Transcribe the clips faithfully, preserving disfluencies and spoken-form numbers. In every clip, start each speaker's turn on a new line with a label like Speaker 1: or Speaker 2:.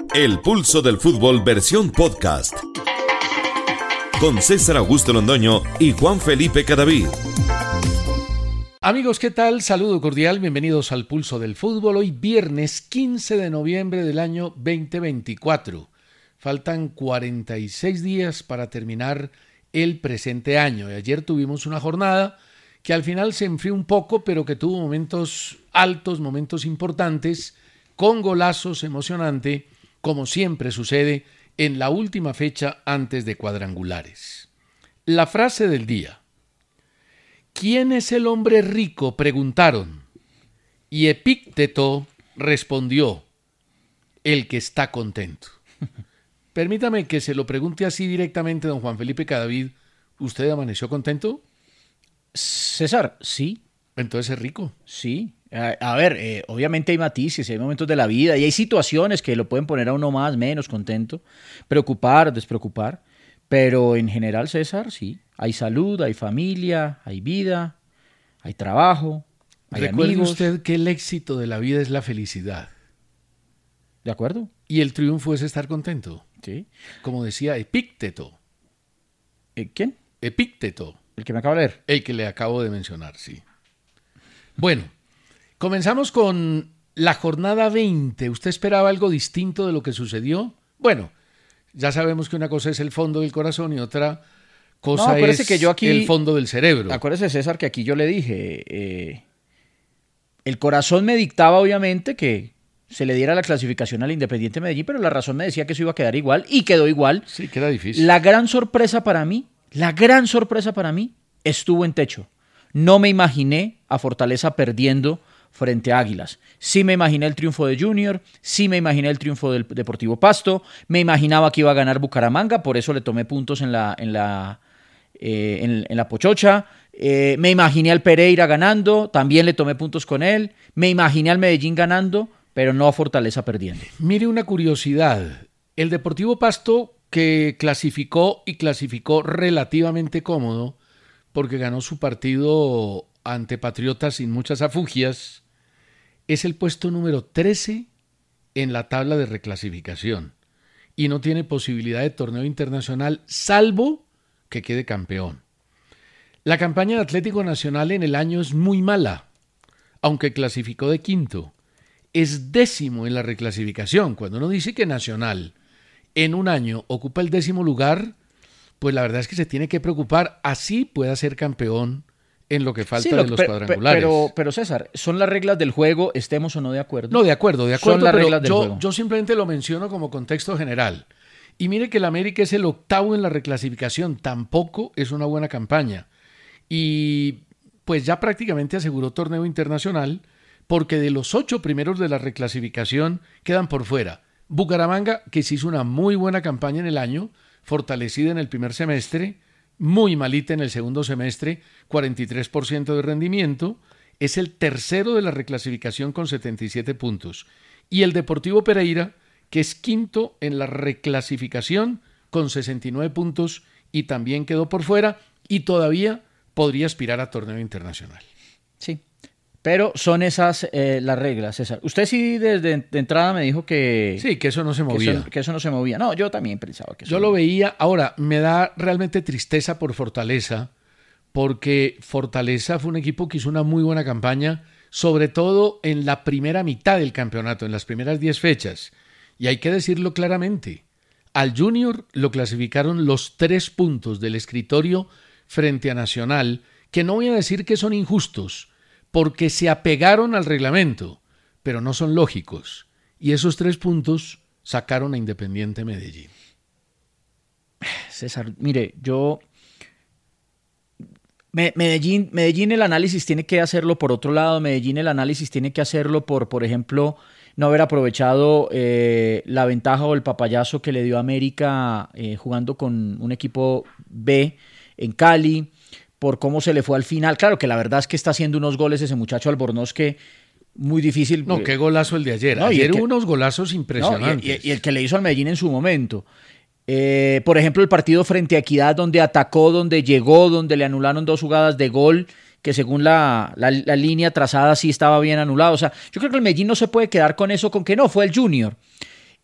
Speaker 1: El Pulso del Fútbol versión podcast. Con César Augusto Londoño y Juan Felipe Cadavid.
Speaker 2: Amigos, ¿qué tal? Saludo cordial, bienvenidos al Pulso del Fútbol. Hoy viernes quince de noviembre del año veinte veinticuatro. Faltan cuarenta y seis días para terminar el presente año. Y ayer tuvimos una jornada que al final se enfrió un poco, pero que tuvo momentos altos, momentos importantes, con golazos emocionantes, como siempre sucede en la última fecha antes de cuadrangulares. La frase del día. ¿Quién es el hombre rico?, preguntaron. Y Epícteto respondió, el que está contento. Permítame que se lo pregunte así directamente, don Juan Felipe Cadavid. ¿Usted amaneció contento?
Speaker 3: César, sí.
Speaker 2: Entonces es rico.
Speaker 3: Sí. A, a ver, eh, obviamente hay matices, hay momentos de la vida y hay situaciones que lo pueden poner a uno más, menos contento, preocupar, despreocupar, pero en general, César, sí. Hay salud, hay familia, hay vida, hay trabajo, hay
Speaker 2: Recuerde
Speaker 3: amigos.
Speaker 2: usted que el éxito de la vida es la felicidad.
Speaker 3: ¿De acuerdo?
Speaker 2: Y el triunfo es estar contento.
Speaker 3: Sí.
Speaker 2: Como decía Epícteto.
Speaker 3: ¿Eh, ¿Quién?
Speaker 2: Epícteto.
Speaker 3: El que me acaba de leer.
Speaker 2: El que le acabo de mencionar, sí. Bueno, comenzamos con la jornada veinte. ¿Usted esperaba algo distinto de lo que sucedió? Bueno, ya sabemos que una cosa es el fondo del corazón y otra cosa
Speaker 3: no,
Speaker 2: es
Speaker 3: que yo aquí,
Speaker 2: el fondo del cerebro.
Speaker 3: Acuérdese, César, que aquí yo le dije, eh, el corazón me dictaba obviamente que se le diera la clasificación al Independiente Medellín, pero la razón me decía que eso iba a quedar igual y quedó igual.
Speaker 2: Sí, queda difícil.
Speaker 3: La gran sorpresa para mí, la gran sorpresa para mí estuvo en techo. No me imaginé a Fortaleza perdiendo frente a Águilas. Sí me imaginé el triunfo de Junior, sí me imaginé el triunfo del Deportivo Pasto, me imaginaba que iba a ganar Bucaramanga, por eso le tomé puntos en la, en la, eh, en, en la Pochocha, eh, me imaginé al Pereira ganando, también le tomé puntos con él, me imaginé al Medellín ganando, pero no a Fortaleza perdiendo.
Speaker 2: Mire una curiosidad, el Deportivo Pasto que clasificó y clasificó relativamente cómodo, porque ganó su partido ante Patriotas sin muchas afugias, es el puesto número trece en la tabla de reclasificación y no tiene posibilidad de torneo internacional salvo que quede campeón. La campaña de Atlético Nacional en el año es muy mala, aunque clasificó de quinto. Es décimo en la reclasificación. Cuando uno dice que Nacional en un año ocupa el décimo lugar, pues la verdad es que se tiene que preocupar, así pueda ser campeón en lo que falta sí, lo, de los
Speaker 3: pero,
Speaker 2: cuadrangulares.
Speaker 3: Pero, pero César, son las reglas del juego, estemos o no de acuerdo.
Speaker 2: No, de acuerdo, de acuerdo,
Speaker 3: son las
Speaker 2: pero
Speaker 3: reglas del
Speaker 2: yo,
Speaker 3: juego.
Speaker 2: yo simplemente lo menciono como contexto general. Y mire que el América es el octavo en la reclasificación, tampoco es una buena campaña. Y pues ya prácticamente aseguró torneo internacional, porque de los ocho primeros de la reclasificación quedan por fuera. Bucaramanga, que se hizo una muy buena campaña en el año, fortalecida en el primer semestre, muy malita en el segundo semestre, cuarenta y tres por ciento de rendimiento, es el tercero de la reclasificación con setenta y siete puntos. Y el Deportivo Pereira, que es quinto en la reclasificación con sesenta y nueve puntos y también quedó por fuera y todavía podría aspirar a torneo internacional.
Speaker 3: Sí. Pero son esas eh, las reglas, César. Usted sí desde de entrada me dijo que...
Speaker 2: Sí, que eso no se movía.
Speaker 3: Que eso, que eso no se movía. No, yo también pensaba que eso...
Speaker 2: Yo
Speaker 3: no.
Speaker 2: lo veía. Ahora, me da realmente tristeza por Fortaleza, porque Fortaleza fue un equipo que hizo una muy buena campaña, sobre todo en la primera mitad del campeonato, en las primeras diez fechas. Y hay que decirlo claramente. Al Junior lo clasificaron los tres puntos del escritorio frente a Nacional, que no voy a decir que son injustos, porque se apegaron al reglamento, pero no son lógicos. Y esos tres puntos sacaron a Independiente Medellín.
Speaker 3: César, mire, yo... Medellín, Medellín el análisis tiene que hacerlo por otro lado. Medellín el análisis tiene que hacerlo por, por ejemplo, no haber aprovechado eh, la ventaja o el papayazo que le dio a América eh, jugando con un equipo B en Cali, por cómo se le fue al final. Claro que la verdad es que está haciendo unos goles ese muchacho Albornoz que muy difícil.
Speaker 2: No, qué golazo el de ayer.
Speaker 3: No,
Speaker 2: ayer
Speaker 3: hubo
Speaker 2: que, unos golazos impresionantes.
Speaker 3: No, y, y, y el que le hizo al Medellín en su momento. Eh, por ejemplo, el partido frente a Equidad, donde atacó, donde llegó, donde le anularon dos jugadas de gol, que según la, la, la línea trazada sí estaba bien anulado. O sea, yo creo que el Medellín no se puede quedar con eso, con que no, fue el Junior.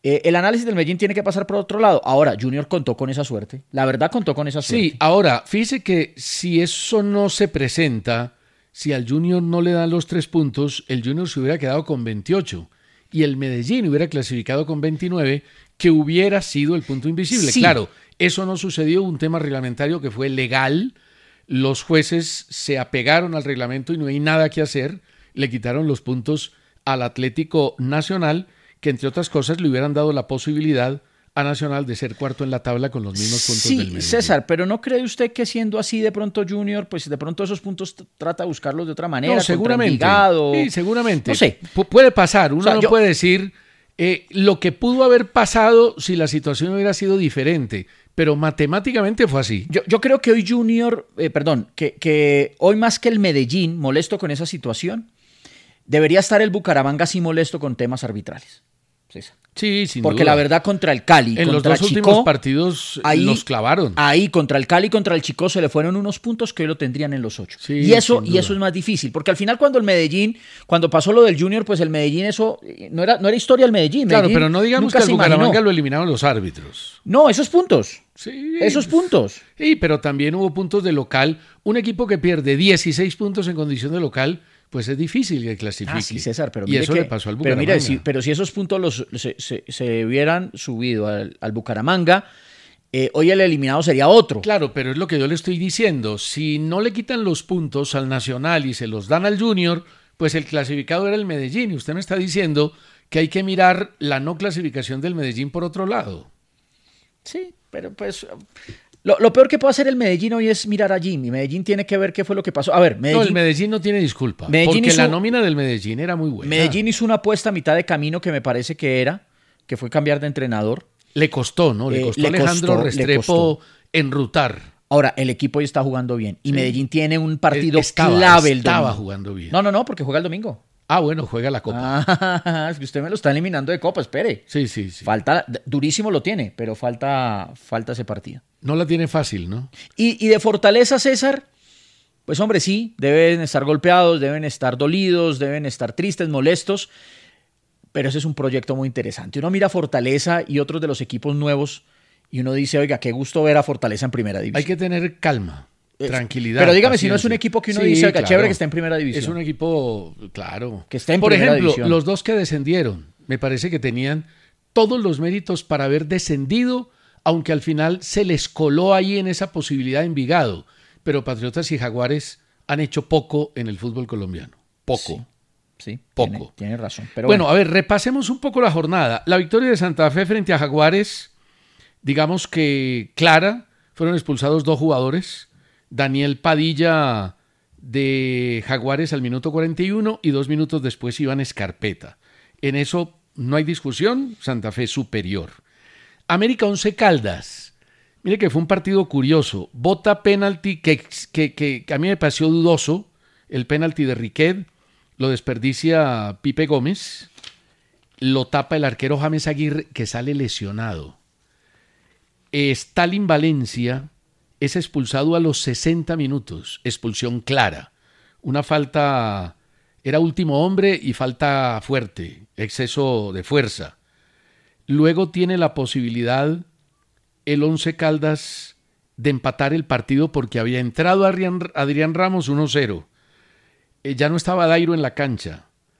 Speaker 3: Eh, el análisis del Medellín tiene que pasar por otro lado. Ahora, Junior contó con esa suerte. La verdad contó con esa suerte.
Speaker 2: Sí, ahora, fíjese que si eso no se presenta, si al Junior no le dan los tres puntos, el Junior se hubiera quedado con veintiocho y el Medellín hubiera clasificado con veintinueve, que hubiera sido el punto invisible.
Speaker 3: Sí.
Speaker 2: Claro, eso no sucedió, un tema reglamentario que fue legal. Los jueces se apegaron al reglamento y no hay nada que hacer. Le quitaron los puntos al Atlético Nacional, que entre otras cosas le hubieran dado la posibilidad a Nacional de ser cuarto en la tabla con los mismos puntos
Speaker 3: sí,
Speaker 2: del Medellín.
Speaker 3: César, pero ¿no cree usted que siendo así de pronto Junior, pues de pronto esos puntos t- trata de buscarlos de otra manera?
Speaker 2: No, seguramente.
Speaker 3: Envigado?
Speaker 2: Sí, seguramente.
Speaker 3: No sé.
Speaker 2: Pu- puede pasar. Uno
Speaker 3: O sea,
Speaker 2: no
Speaker 3: yo-
Speaker 2: puede decir eh, lo que pudo haber pasado si la situación hubiera sido diferente, pero matemáticamente fue así.
Speaker 3: Yo, yo creo que hoy Junior, eh, perdón, que, que hoy más que el Medellín, molesto con esa situación, debería estar el Bucaramanga sí molesto con temas arbitrales. César.
Speaker 2: Sí, sin
Speaker 3: Porque
Speaker 2: duda.
Speaker 3: la verdad contra el Cali,
Speaker 2: En los
Speaker 3: contra
Speaker 2: dos
Speaker 3: Chico,
Speaker 2: últimos partidos
Speaker 3: ahí-
Speaker 2: los clavaron.
Speaker 3: Ahí contra el Cali y contra el Chico se le fueron unos puntos que hoy lo tendrían en los ocho.
Speaker 2: Sí,
Speaker 3: y eso
Speaker 2: sin
Speaker 3: y
Speaker 2: duda.
Speaker 3: eso es más difícil, porque al final cuando el Medellín, cuando pasó lo del Junior, pues el Medellín eso eh, no era no era historia del Medellín.
Speaker 2: Claro,
Speaker 3: Medellín
Speaker 2: pero no digamos
Speaker 3: nunca
Speaker 2: que al
Speaker 3: se
Speaker 2: Bucaramanga
Speaker 3: imaginó.
Speaker 2: lo eliminaron los árbitros.
Speaker 3: No, esos puntos.
Speaker 2: Sí,
Speaker 3: Esos puntos.
Speaker 2: Sí, pero también hubo puntos de local. Un equipo que pierde dieciséis puntos en condición de local, pues es difícil que clasifique.
Speaker 3: Ah, sí, César, pero
Speaker 2: y
Speaker 3: mire
Speaker 2: eso
Speaker 3: que-
Speaker 2: le pasó al
Speaker 3: pero
Speaker 2: Bucaramanga.
Speaker 3: mire, si, pero si esos puntos los, se, se- se hubieran subido al, al Bucaramanga, eh, hoy el eliminado sería otro.
Speaker 2: Claro, pero es lo que yo le estoy diciendo. Si no le quitan los puntos al Nacional y se los dan al Junior, pues el clasificado era el Medellín. Y usted me está diciendo que hay que mirar la no clasificación del Medellín por otro lado.
Speaker 3: Sí, pero pues lo, lo peor que puede hacer el Medellín hoy es mirar a Jimmy. Medellín tiene que ver qué fue lo que pasó. A ver, Medellín,
Speaker 2: No, el Medellín no tiene disculpa.
Speaker 3: Medellín
Speaker 2: porque
Speaker 3: hizo-
Speaker 2: la nómina del Medellín era muy buena.
Speaker 3: Medellín hizo una apuesta a mitad de camino que me parece que era, que fue cambiar de entrenador.
Speaker 2: Le costó, ¿no? Le
Speaker 3: Eh,
Speaker 2: costó
Speaker 3: le
Speaker 2: a Alejandro
Speaker 3: costó, le
Speaker 2: Restrepo
Speaker 3: costó.
Speaker 2: enrutar.
Speaker 3: Ahora, el equipo hoy está jugando bien y
Speaker 2: Sí.
Speaker 3: Medellín tiene un partido
Speaker 2: Estaba-
Speaker 3: clave el
Speaker 2: estaba
Speaker 3: domingo.
Speaker 2: jugando bien.
Speaker 3: No, no, no, porque juega el domingo.
Speaker 2: Ah, bueno, juega la Copa.
Speaker 3: Ah, es que usted me lo está eliminando de Copa, espere.
Speaker 2: Sí, sí, sí.
Speaker 3: Falta, durísimo lo tiene, pero falta, falta ese partido.
Speaker 2: No la tiene fácil, ¿no?
Speaker 3: Y, y de Fortaleza, César, pues hombre, sí, deben estar golpeados, deben estar dolidos, deben estar tristes, molestos, pero ese es un proyecto muy interesante. Uno mira Fortaleza y otros de los equipos nuevos y uno dice, oiga, qué gusto ver a Fortaleza en primera división.
Speaker 2: Hay que tener calma,
Speaker 3: Es-
Speaker 2: tranquilidad.
Speaker 3: pero dígame si no es
Speaker 2: paciencia.
Speaker 3: un equipo que uno
Speaker 2: Sí,
Speaker 3: dice, oiga,
Speaker 2: claro.
Speaker 3: chévere que está en primera división.
Speaker 2: Es un equipo, claro.
Speaker 3: Que está en
Speaker 2: Por
Speaker 3: primera
Speaker 2: ejemplo,
Speaker 3: división.
Speaker 2: los dos que descendieron, me parece que tenían todos los méritos para haber descendido, aunque al final se les coló ahí en esa posibilidad de Envigado. Pero Patriotas y Jaguares han hecho poco en el fútbol colombiano. Poco.
Speaker 3: Sí,
Speaker 2: Poco.
Speaker 3: Tiene, tiene razón. Pero
Speaker 2: bueno,
Speaker 3: bueno,
Speaker 2: a ver, repasemos un poco la jornada. La victoria de Santa Fe frente a Jaguares, digamos que clara, fueron expulsados dos jugadores. Daniel Padilla de Jaguares al minuto cuarenta y uno y dos minutos después Iván Escarpeta. En eso no hay discusión, Santa Fe superior. América Once Caldas. Mire que fue un partido curioso. Bota penalti que, que, que, que a mí me pareció dudoso, el penalti de Riquet. Lo desperdicia Pipe Gómez, lo tapa el arquero James Aguirre, que sale lesionado. Stalin Valencia es expulsado a los sesenta minutos, expulsión clara. Una falta, era último hombre y falta fuerte, exceso de fuerza. Luego tiene la posibilidad el Once Caldas de empatar el partido porque había entrado Adrián, Adrián Ramos uno cero. Ya no estaba Dairo en la cancha.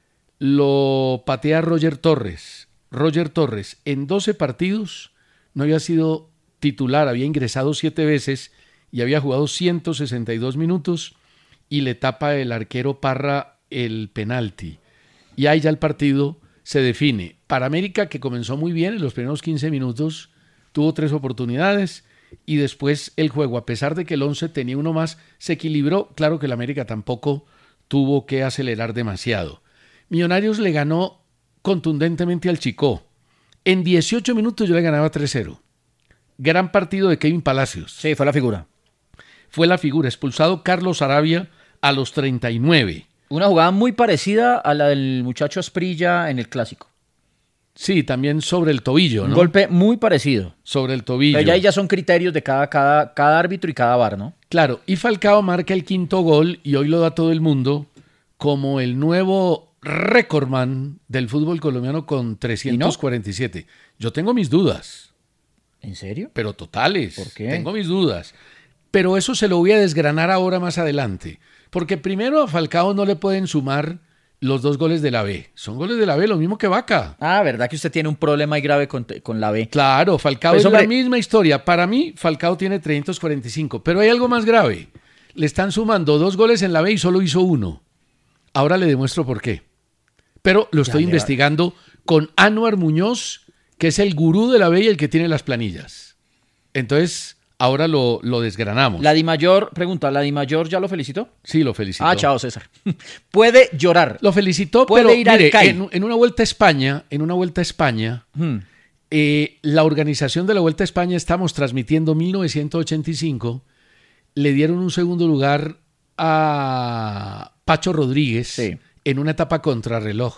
Speaker 2: Lo patea Roger Torres. Roger Torres en doce partidos no había sido titular, había ingresado siete veces y había jugado ciento sesenta y dos minutos y le tapa el arquero Parra el penalti. Y ahí ya el partido se define. Para América, que comenzó muy bien en los primeros quince minutos, tuvo tres oportunidades y después el juego, a pesar de que el once tenía uno más, se equilibró. Claro que el América tampoco tuvo que acelerar demasiado. Millonarios le ganó contundentemente al Chicó. En dieciocho minutos yo le ganaba tres cero. Gran partido de Kevin Palacios.
Speaker 3: sí, fue la figura.
Speaker 2: Fue la figura. Expulsado Carlos Arabia a los treinta y nueve.
Speaker 3: Una jugada muy parecida a la del muchacho Asprilla en el Clásico.
Speaker 2: Sí, también sobre el tobillo,
Speaker 3: Un
Speaker 2: ¿no?
Speaker 3: golpe muy parecido.
Speaker 2: Sobre el tobillo.
Speaker 3: Pero ya ahí ya son criterios de cada, cada, cada árbitro y cada bar, ¿no?
Speaker 2: Claro, y Falcao marca el quinto gol y hoy lo da todo el mundo como el nuevo récordman del fútbol colombiano con trescientos cuarenta y siete. ¿Y no? Yo tengo mis dudas.
Speaker 3: ¿En serio?
Speaker 2: Pero totales.
Speaker 3: ¿Por qué?
Speaker 2: Tengo mis dudas. Pero eso se lo voy a desgranar ahora más adelante. Porque primero a Falcao no le pueden sumar los dos goles de la B. Son goles de la B, lo mismo que Vaca.
Speaker 3: Ah, ¿verdad que usted tiene un problema ahí grave con, con la B?
Speaker 2: Claro, Falcao
Speaker 3: Pues,
Speaker 2: es
Speaker 3: hombre,
Speaker 2: la misma historia. Para mí, Falcao tiene trescientos cuarenta y cinco. Pero hay algo más grave. Le están sumando dos goles en la B y solo hizo uno. Ahora le demuestro por qué. Pero lo estoy
Speaker 3: Ya,
Speaker 2: investigando con Anuar Muñoz, que es el gurú de la B y el que tiene las planillas. Entonces, ahora lo, lo desgranamos.
Speaker 3: La Dimayor, pregunta, ¿la Dimayor ya lo felicitó?
Speaker 2: Sí, lo felicitó.
Speaker 3: Ah, chao, César. Puede llorar.
Speaker 2: Lo felicitó,
Speaker 3: Puede
Speaker 2: pero
Speaker 3: ir al
Speaker 2: mire,
Speaker 3: C A I.
Speaker 2: en, en una Vuelta a España, en una Vuelta a España,
Speaker 3: Hmm.
Speaker 2: eh, la organización de la Vuelta a España, estamos transmitiendo mil novecientos ochenta y cinco, le dieron un segundo lugar a Pacho Rodríguez
Speaker 3: Sí.
Speaker 2: en una etapa contrarreloj.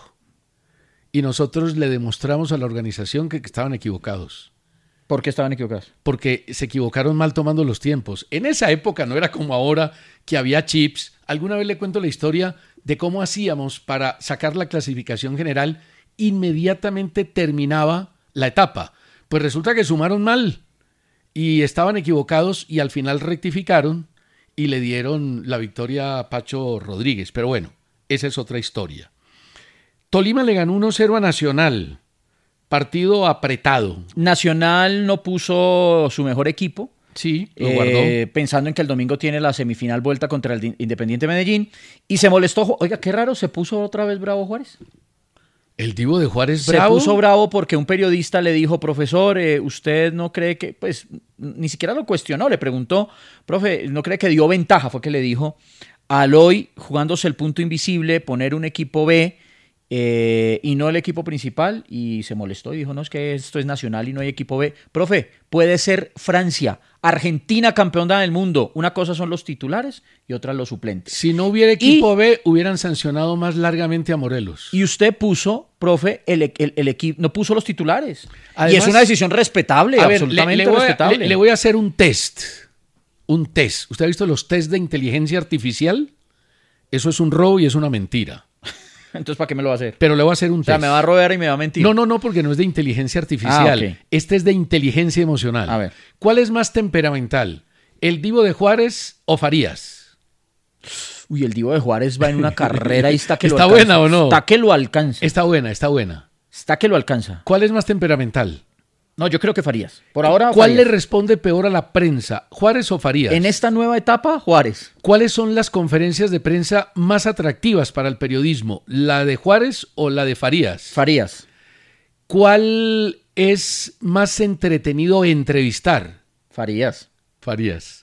Speaker 2: Y nosotros le demostramos a la organización que, que estaban equivocados.
Speaker 3: ¿Por qué estaban equivocados?
Speaker 2: Porque se equivocaron mal tomando los tiempos. En esa época no era como ahora que había chips. Alguna vez le cuento la historia de cómo hacíamos para sacar la clasificación general. Inmediatamente terminaba la etapa. Pues resulta que sumaron mal y estaban equivocados y al final rectificaron y le dieron la victoria a Pacho Rodríguez. Pero bueno, esa es otra historia. Tolima le ganó uno cero a Nacional. Partido apretado.
Speaker 3: Nacional no puso su mejor equipo.
Speaker 2: Sí, lo
Speaker 3: eh,
Speaker 2: guardó.
Speaker 3: Pensando en que el domingo tiene la semifinal vuelta contra el Independiente Medellín. Y se molestó. Oiga, qué raro, ¿se puso otra vez bravo Juárez?
Speaker 2: El Divo de Juárez
Speaker 3: Se
Speaker 2: bravo.
Speaker 3: puso bravo porque un periodista le dijo, profesor, eh, ¿usted no cree que, pues, ni siquiera lo cuestionó, le preguntó, profe, ¿no cree que dio ventaja? Fue que le dijo, al hoy, jugándose el punto invisible, poner un equipo B eh, y no el equipo principal, y se molestó y dijo, no, es que esto es Nacional y no hay equipo B. Profe, puede ser Francia, Argentina campeona del mundo. Una cosa son los titulares y otra los suplentes.
Speaker 2: Si no hubiera equipo y, B, hubieran sancionado más largamente a Morelos.
Speaker 3: Y usted puso, profe, el, el, el equipo, no puso los titulares.
Speaker 2: Además,
Speaker 3: y es una decisión respetable,
Speaker 2: a ver,
Speaker 3: absolutamente
Speaker 2: le, le voy a,
Speaker 3: respetable.
Speaker 2: Le, le voy a hacer un test. Un test. ¿Usted ha visto los test de inteligencia artificial? Eso es un robo y es una mentira.
Speaker 3: Entonces, ¿para qué me lo va a hacer?
Speaker 2: Pero le voy a hacer un test.
Speaker 3: O sea, me va a robar y me va a mentir.
Speaker 2: No, no, no, porque no es de inteligencia artificial.
Speaker 3: Ah, okay.
Speaker 2: Este es de inteligencia emocional.
Speaker 3: A ver.
Speaker 2: ¿Cuál es más temperamental? ¿El Divo de Juárez o Farías?
Speaker 3: Uy, el Divo de Juárez va en una carrera y está que
Speaker 2: ¿Está
Speaker 3: lo alcanza.
Speaker 2: buena o no?
Speaker 3: Está que lo alcanza.
Speaker 2: Está buena, está buena.
Speaker 3: Está que lo alcanza.
Speaker 2: ¿Cuál es más temperamental?
Speaker 3: No, yo creo que Farías. Por ahora,
Speaker 2: ¿Cuál
Speaker 3: Farías.
Speaker 2: le responde peor a la prensa, Juárez o Farías?
Speaker 3: En esta nueva etapa, Juárez.
Speaker 2: ¿Cuáles son las conferencias de prensa más atractivas para el periodismo? ¿La de Juárez o la de Farías?
Speaker 3: Farías.
Speaker 2: ¿Cuál es más entretenido entrevistar?
Speaker 3: Farías.
Speaker 2: Farías.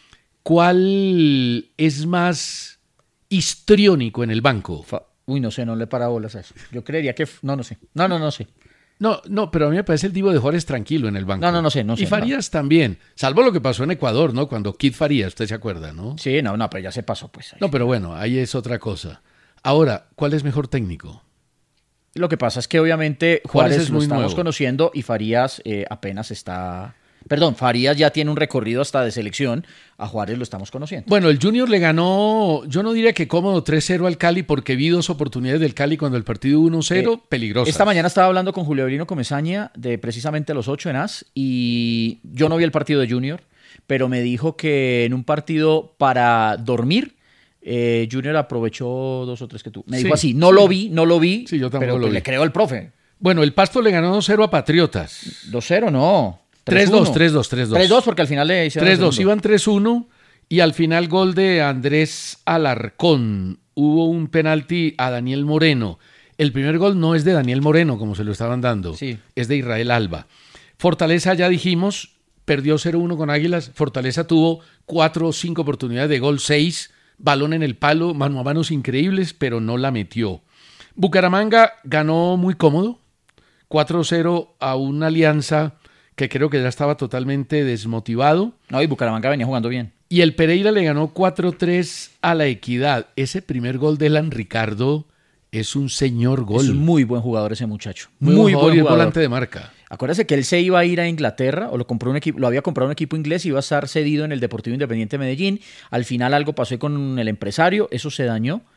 Speaker 2: ¿Cuál es más histriónico en el banco?
Speaker 3: Fa- Uy, no sé, no le para bolas a eso. Yo creería que... No, no sé. No, no, no sé.
Speaker 2: No, no, pero a mí me parece el Divo de Juárez tranquilo en el banco.
Speaker 3: No, no, no sé, no sé.
Speaker 2: Y Farías no. también, salvo lo que pasó en Ecuador, ¿no? Cuando Kid Farías, usted se acuerda, ¿no?
Speaker 3: Sí, no, no, pero ya se pasó, pues. Ahí.
Speaker 2: No, pero bueno, ahí es otra cosa. Ahora, ¿cuál es mejor técnico?
Speaker 3: Lo que pasa es que obviamente Juárez,
Speaker 2: Juárez es
Speaker 3: lo
Speaker 2: muy
Speaker 3: estamos
Speaker 2: nuevo.
Speaker 3: conociendo y Farías eh, apenas está... Perdón, Farías ya tiene un recorrido hasta de selección. A Juárez lo estamos conociendo.
Speaker 2: Bueno, el Junior le ganó, yo no diría que cómodo tres cero al Cali porque vi dos oportunidades del Cali cuando el partido uno cero, eh, peligrosas.
Speaker 3: Esta mañana estaba hablando con Julio Avelino Comesaña de precisamente los ocho en A S y yo no vi el partido de Junior, pero me dijo que en un partido para dormir, eh, Junior aprovechó dos o tres que tuvo. Me
Speaker 2: Sí,
Speaker 3: dijo así, no
Speaker 2: sí.
Speaker 3: lo vi, no lo vi,
Speaker 2: Sí, yo tampoco
Speaker 3: pero
Speaker 2: lo
Speaker 3: pues
Speaker 2: vi.
Speaker 3: le creo al profe.
Speaker 2: Bueno, el Pasto le ganó dos cero a Patriotas.
Speaker 3: dos cero, no.
Speaker 2: tres dos, tres dos, tres dos.
Speaker 3: tres dos porque al final le hicieron
Speaker 2: tres dos,
Speaker 3: el segundo.
Speaker 2: iban tres uno y al final gol de Andrés Alarcón. Hubo un penalti a Daniel Moreno. El primer gol no es de Daniel Moreno, como se lo estaban dando.
Speaker 3: Sí.
Speaker 2: Es de Israel Alba. Fortaleza, ya dijimos, perdió cero uno con Águilas. Fortaleza tuvo cuatro o cinco oportunidades de gol, seis. Balón en el palo, mano a manos increíbles, pero no la metió. Bucaramanga ganó muy cómodo. cuatro cero a una Alianza que creo que ya estaba totalmente desmotivado.
Speaker 3: No, y Bucaramanga venía jugando bien.
Speaker 2: Y el Pereira le ganó cuatro tres a la Equidad. Ese primer gol de Elan Ricardo es un señor gol.
Speaker 3: Es un muy buen jugador ese muchacho.
Speaker 2: Muy,
Speaker 3: Muy,
Speaker 2: buen
Speaker 3: buen
Speaker 2: y es
Speaker 3: jugador.
Speaker 2: volante de marca.
Speaker 3: Acuérdese que él se iba a ir a Inglaterra, o lo compró un equipo, lo había comprado un equipo inglés y iba a estar cedido en el Deportivo Independiente de Medellín. Al final algo pasó con el empresario, eso se dañó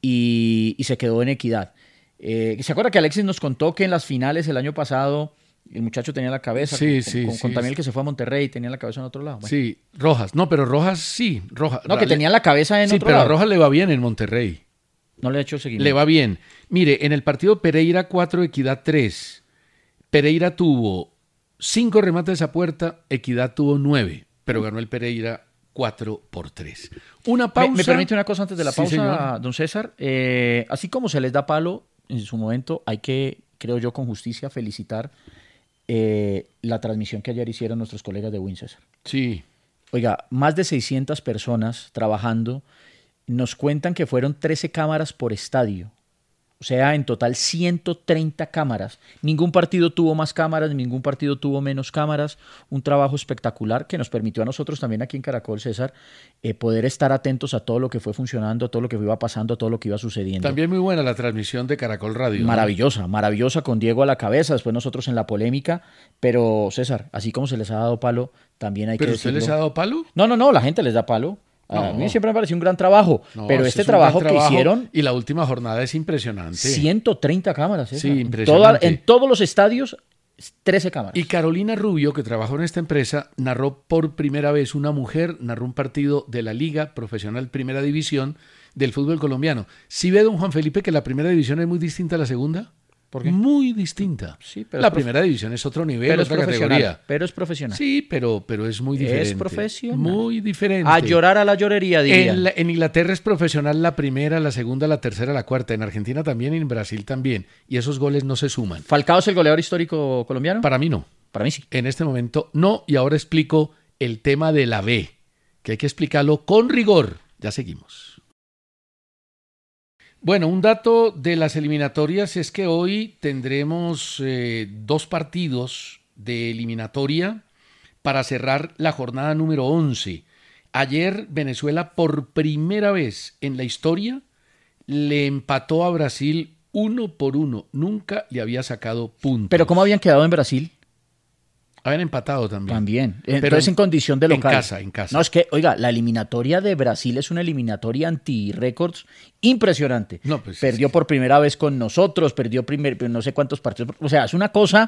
Speaker 3: y, y se quedó en Equidad. Eh, ¿Se acuerda que Alexis nos contó que en las finales el año pasado el muchacho tenía la cabeza?
Speaker 2: Sí,
Speaker 3: con,
Speaker 2: sí,
Speaker 3: con,
Speaker 2: sí.
Speaker 3: con también el que se fue a Monterrey tenía la cabeza en otro lado. Bueno.
Speaker 2: Sí, Rojas. No, pero Rojas sí. Rojas,
Speaker 3: No, que tenía la cabeza en
Speaker 2: sí,
Speaker 3: otro
Speaker 2: pero
Speaker 3: lado.
Speaker 2: a Rojas le va bien en Monterrey.
Speaker 3: No le he hecho seguimiento.
Speaker 2: Le va bien. Mire, en el partido Pereira cuatro, Equidad tres. Pereira tuvo cinco remates a puerta, Equidad tuvo nueve, pero ganó el Pereira cuatro por tres. Una pausa.
Speaker 3: ¿Me, me permite una cosa antes de la
Speaker 2: Sí,
Speaker 3: pausa,
Speaker 2: señor.
Speaker 3: don César? Eh, así como se les da palo en su momento, hay que, creo yo, con justicia felicitar eh, la transmisión que ayer hicieron nuestros colegas de Win, César.
Speaker 2: Sí.
Speaker 3: Oiga, más de seiscientas personas trabajando. Nos cuentan que fueron trece cámaras por estadio. O sea, en total ciento treinta cámaras. Ningún partido tuvo más cámaras, ningún partido tuvo menos cámaras. Un trabajo espectacular que nos permitió a nosotros también aquí en Caracol, César, eh, poder estar atentos a todo lo que fue funcionando, a todo lo que iba pasando, a todo lo que iba sucediendo.
Speaker 2: También muy buena la transmisión de Caracol Radio.
Speaker 3: Maravillosa,
Speaker 2: ¿no?
Speaker 3: maravillosa, con Diego a la cabeza, después nosotros en la polémica. Pero, César, así como se les ha dado palo, también hay
Speaker 2: ¿Pero
Speaker 3: que
Speaker 2: usted
Speaker 3: decirlo.
Speaker 2: les ha dado palo?
Speaker 3: No, no, no, la gente les da palo. A
Speaker 2: No.
Speaker 3: mí siempre me pareció un gran trabajo,
Speaker 2: No,
Speaker 3: pero
Speaker 2: ese
Speaker 3: este
Speaker 2: es un
Speaker 3: trabajo
Speaker 2: gran
Speaker 3: que
Speaker 2: trabajo,
Speaker 3: hicieron,
Speaker 2: y la última jornada es impresionante.
Speaker 3: ciento treinta cámaras. César.
Speaker 2: Sí,
Speaker 3: En
Speaker 2: impresionante.
Speaker 3: toda- en todos los estadios, trece cámaras.
Speaker 2: Y Carolina Rubio, que trabajó en esta empresa, narró por primera vez, una mujer narró un partido de la Liga Profesional Primera División del fútbol colombiano. ¿Sí ve, don Juan Felipe, que la Primera División es muy distinta a la segunda?
Speaker 3: ¿Por qué?
Speaker 2: Muy distinta.
Speaker 3: Sí, pero
Speaker 2: la
Speaker 3: es profe-
Speaker 2: Primera División es otro nivel,
Speaker 3: pero es
Speaker 2: otra
Speaker 3: profesional.
Speaker 2: categoría.
Speaker 3: Pero es profesional.
Speaker 2: Sí, pero, pero es muy diferente.
Speaker 3: Es profesional.
Speaker 2: Muy diferente.
Speaker 3: A llorar a la llorería, diría.
Speaker 2: En, la- en Inglaterra es profesional la primera, la segunda, la tercera, la cuarta. En Argentina también y en Brasil también. Y esos goles no se suman.
Speaker 3: ¿Falcao es el goleador histórico colombiano?
Speaker 2: Para mí no.
Speaker 3: Para mí sí.
Speaker 2: En este momento no. Y ahora explico el tema de la B, que hay que explicarlo con rigor. Ya seguimos. Bueno, un dato de las eliminatorias es que hoy tendremos eh, dos partidos de eliminatoria para cerrar la jornada número once. Ayer Venezuela por primera vez en la historia le empató a Brasil uno por uno. Nunca le había sacado puntos.
Speaker 3: Pero ¿cómo habían quedado en Brasil?
Speaker 2: Habían empatado también.
Speaker 3: También.
Speaker 2: Pero
Speaker 3: Entonces
Speaker 2: en-
Speaker 3: en condición de
Speaker 2: en
Speaker 3: local.
Speaker 2: casa, en casa.
Speaker 3: No, es que, oiga, la eliminatoria de Brasil es una eliminatoria anti-récords impresionante.
Speaker 2: No, pues,
Speaker 3: perdió
Speaker 2: es que-
Speaker 3: por primera vez con nosotros, perdió primer, no sé cuántos partidos. O sea, es una cosa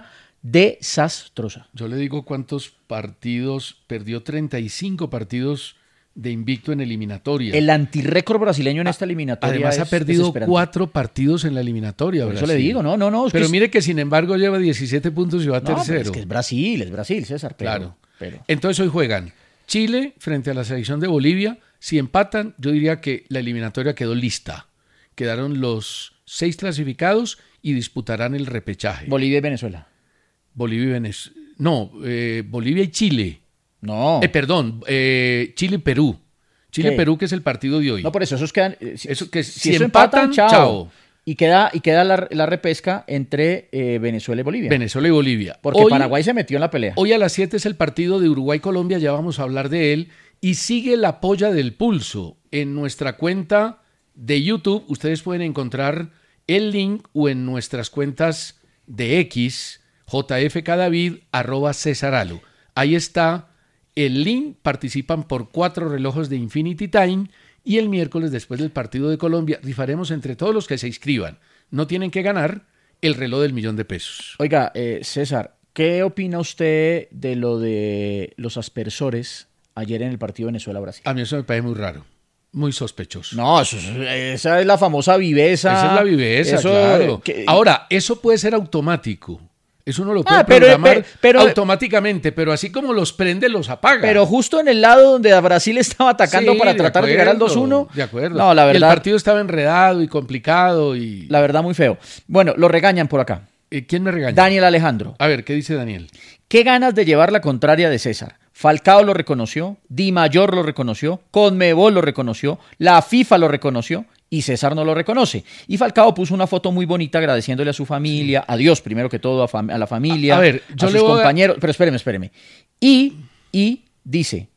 Speaker 3: desastrosa.
Speaker 2: Yo le digo cuántos partidos, perdió treinta y cinco partidos de invicto en eliminatoria.
Speaker 3: El anti-récord brasileño en esta eliminatoria
Speaker 2: Además ha
Speaker 3: es
Speaker 2: perdido
Speaker 3: desesperante.
Speaker 2: cuatro partidos en la eliminatoria.
Speaker 3: Por eso
Speaker 2: Brasil.
Speaker 3: le digo, no, no, no. es que
Speaker 2: Pero
Speaker 3: es-
Speaker 2: mire que sin embargo lleva diecisiete puntos y va
Speaker 3: no, pero
Speaker 2: tercero.
Speaker 3: es que es Brasil, es Brasil, César. Pero,
Speaker 2: Claro.
Speaker 3: pero-
Speaker 2: Entonces hoy juegan Chile frente a la selección de Bolivia. Si empatan, yo diría que la eliminatoria quedó lista. Quedaron los seis clasificados y disputarán el repechaje.
Speaker 3: Bolivia y Venezuela.
Speaker 2: Bolivia y Venezuela. No, eh, Bolivia y Chile.
Speaker 3: No.
Speaker 2: Eh, perdón, eh, Chile y Perú. Chile y
Speaker 3: ¿Qué?
Speaker 2: Perú, que es el partido de hoy.
Speaker 3: No, por eso, esos quedan. eh, si,
Speaker 2: Eso que
Speaker 3: si
Speaker 2: si
Speaker 3: eso
Speaker 2: empatan,
Speaker 3: chao.
Speaker 2: chao.
Speaker 3: Y queda, y queda la, la repesca entre eh, Venezuela y Bolivia.
Speaker 2: Venezuela y Bolivia.
Speaker 3: Porque
Speaker 2: Hoy-
Speaker 3: Paraguay se metió en la pelea.
Speaker 2: Hoy a las siete es el partido de Uruguay-Colombia, ya vamos a hablar de él. Y sigue la polla del pulso. En nuestra cuenta de YouTube ustedes pueden encontrar el link o en nuestras cuentas de X, jfkdavid, arroba Cesaralo. Ahí está el link, participan por cuatro relojes de Infinity Time y el miércoles después del partido de Colombia rifaremos entre todos los que se inscriban. No tienen que ganar el reloj del millón de pesos.
Speaker 3: Oiga, eh, César, ¿qué opina usted de lo de los aspersores ayer en el partido Venezuela-Brasil?
Speaker 2: A mí eso me parece muy raro, muy sospechoso.
Speaker 3: No, eso es- esa es la famosa viveza.
Speaker 2: Esa es la viveza,
Speaker 3: Eso,
Speaker 2: claro.
Speaker 3: que-
Speaker 2: Ahora, eso puede ser automático. Eso uno lo puede
Speaker 3: Ah, pero-
Speaker 2: programar
Speaker 3: pero- pero-
Speaker 2: automáticamente, pero así como los prende, los apaga.
Speaker 3: Pero justo en el lado donde a Brasil estaba atacando
Speaker 2: Sí,
Speaker 3: para tratar de, llegar al
Speaker 2: acuerdo,
Speaker 3: dos uno.
Speaker 2: De acuerdo.
Speaker 3: No, la
Speaker 2: Y el
Speaker 3: verdad,
Speaker 2: partido estaba enredado y complicado. y
Speaker 3: la verdad muy feo. Bueno, lo regañan por acá.
Speaker 2: Eh, ¿Quién me regaña?
Speaker 3: Daniel Alejandro.
Speaker 2: A ver, ¿qué dice Daniel?
Speaker 3: Qué ganas de llevar la contraria de César. Falcao lo reconoció, Di Mayor lo reconoció, Conmebol lo reconoció, la FIFA lo reconoció y César no lo reconoce. Y Falcao puso una foto muy bonita agradeciéndole a su familia, a Dios primero que todo, a, fam- a la familia,
Speaker 2: A- a ver,
Speaker 3: a
Speaker 2: yo
Speaker 3: sus
Speaker 2: le voy a-
Speaker 3: compañeros. Pero espéreme, espéreme. Y, y dice,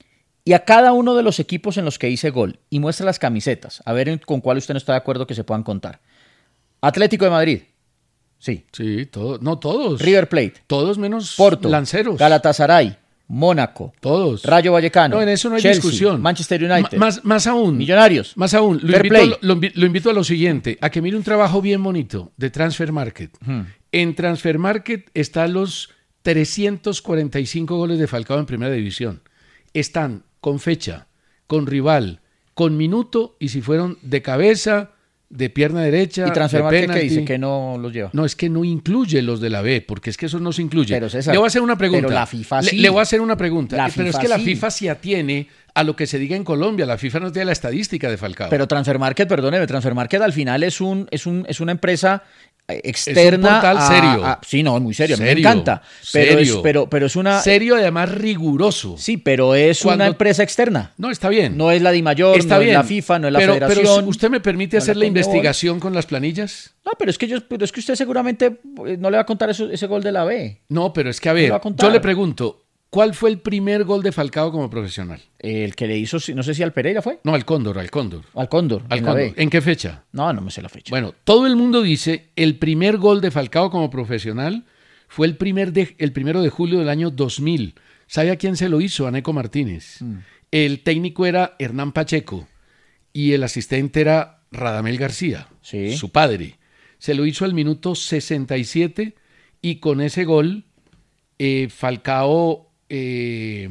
Speaker 3: y a cada uno de los equipos en los que hice gol, y muestra las camisetas, a ver en- con cuál usted no está de acuerdo que se puedan contar. Atlético de Madrid, sí.
Speaker 2: Sí, todo, no todos.
Speaker 3: River Plate,
Speaker 2: Todos menos
Speaker 3: Porto,
Speaker 2: lanceros.
Speaker 3: Galatasaray, Mónaco,
Speaker 2: Todos.
Speaker 3: Rayo Vallecano,
Speaker 2: No, en eso no hay
Speaker 3: Chelsea,
Speaker 2: discusión.
Speaker 3: Manchester United,
Speaker 2: M- más, más aún.
Speaker 3: Millonarios.
Speaker 2: Más aún. Lo
Speaker 3: Fair
Speaker 2: invito, a
Speaker 3: play.
Speaker 2: lo, lo invi- lo invito a lo siguiente, a que mire un trabajo bien bonito de Transfer Market.
Speaker 3: Ujú.
Speaker 2: En Transfer Market están los trescientos cuarenta y cinco goles de Falcao en Primera División. Están con fecha, con rival, con minuto y si fueron de cabeza, de pierna derecha,
Speaker 3: Y Transfer
Speaker 2: de
Speaker 3: Market que
Speaker 2: penalti.
Speaker 3: dice que no los lleva.
Speaker 2: No, es que no incluye los de la B, porque es que esos no se incluyen.
Speaker 3: Pero, César,
Speaker 2: le voy a hacer una pregunta.
Speaker 3: pero la FIFA
Speaker 2: le,
Speaker 3: sí.
Speaker 2: le voy a hacer una pregunta.
Speaker 3: La
Speaker 2: pero es
Speaker 3: FIFA
Speaker 2: que la
Speaker 3: sí.
Speaker 2: FIFA se atiene a lo que se diga en Colombia. La FIFA no tiene la estadística de Falcao.
Speaker 3: Pero Transfer Market, perdóneme, Transfer Market al final es un es un es una empresa eh, externa.
Speaker 2: Es un portal
Speaker 3: a-
Speaker 2: serio.
Speaker 3: a- sí, no, muy serio, a mí me
Speaker 2: Serio,
Speaker 3: encanta. Pero es,
Speaker 2: serio.
Speaker 3: pero, pero es una.
Speaker 2: Serio y además riguroso.
Speaker 3: Sí, pero es
Speaker 2: Cuando-
Speaker 3: una empresa externa.
Speaker 2: No, está bien.
Speaker 3: No es la DIMAYOR,
Speaker 2: Está
Speaker 3: no
Speaker 2: bien.
Speaker 3: es la FIFA, no es la
Speaker 2: pero,
Speaker 3: Federación.
Speaker 2: Pero ¿usted me permite
Speaker 3: no es
Speaker 2: hacer la
Speaker 3: Conmebol.
Speaker 2: investigación con las planillas?
Speaker 3: No, pero es que yo, pero es que usted seguramente eh, no le va a contar eso- ese gol de la B.
Speaker 2: No, pero es que a
Speaker 3: lo
Speaker 2: ver,
Speaker 3: va a contar.
Speaker 2: yo le pregunto, ¿cuál fue el primer gol de Falcao como profesional?
Speaker 3: El que le hizo, no sé si al Pereira fue.
Speaker 2: No, al Cóndor, al Cóndor.
Speaker 3: Al Cóndor.
Speaker 2: Al
Speaker 3: en la
Speaker 2: Cóndor.
Speaker 3: B.
Speaker 2: ¿En qué fecha?
Speaker 3: No, no me sé la fecha.
Speaker 2: Bueno, todo el mundo dice el primer gol de Falcao como profesional fue el, primer de, el primero de julio del año dos mil. ¿Sabe a quién se lo hizo? A Neco Martínez.
Speaker 3: Mm.
Speaker 2: El técnico era Hernán Pacheco y el asistente era Radamel García,
Speaker 3: Sí.
Speaker 2: su padre. Se lo hizo al minuto sesenta y siete y con ese gol eh, Falcao eh,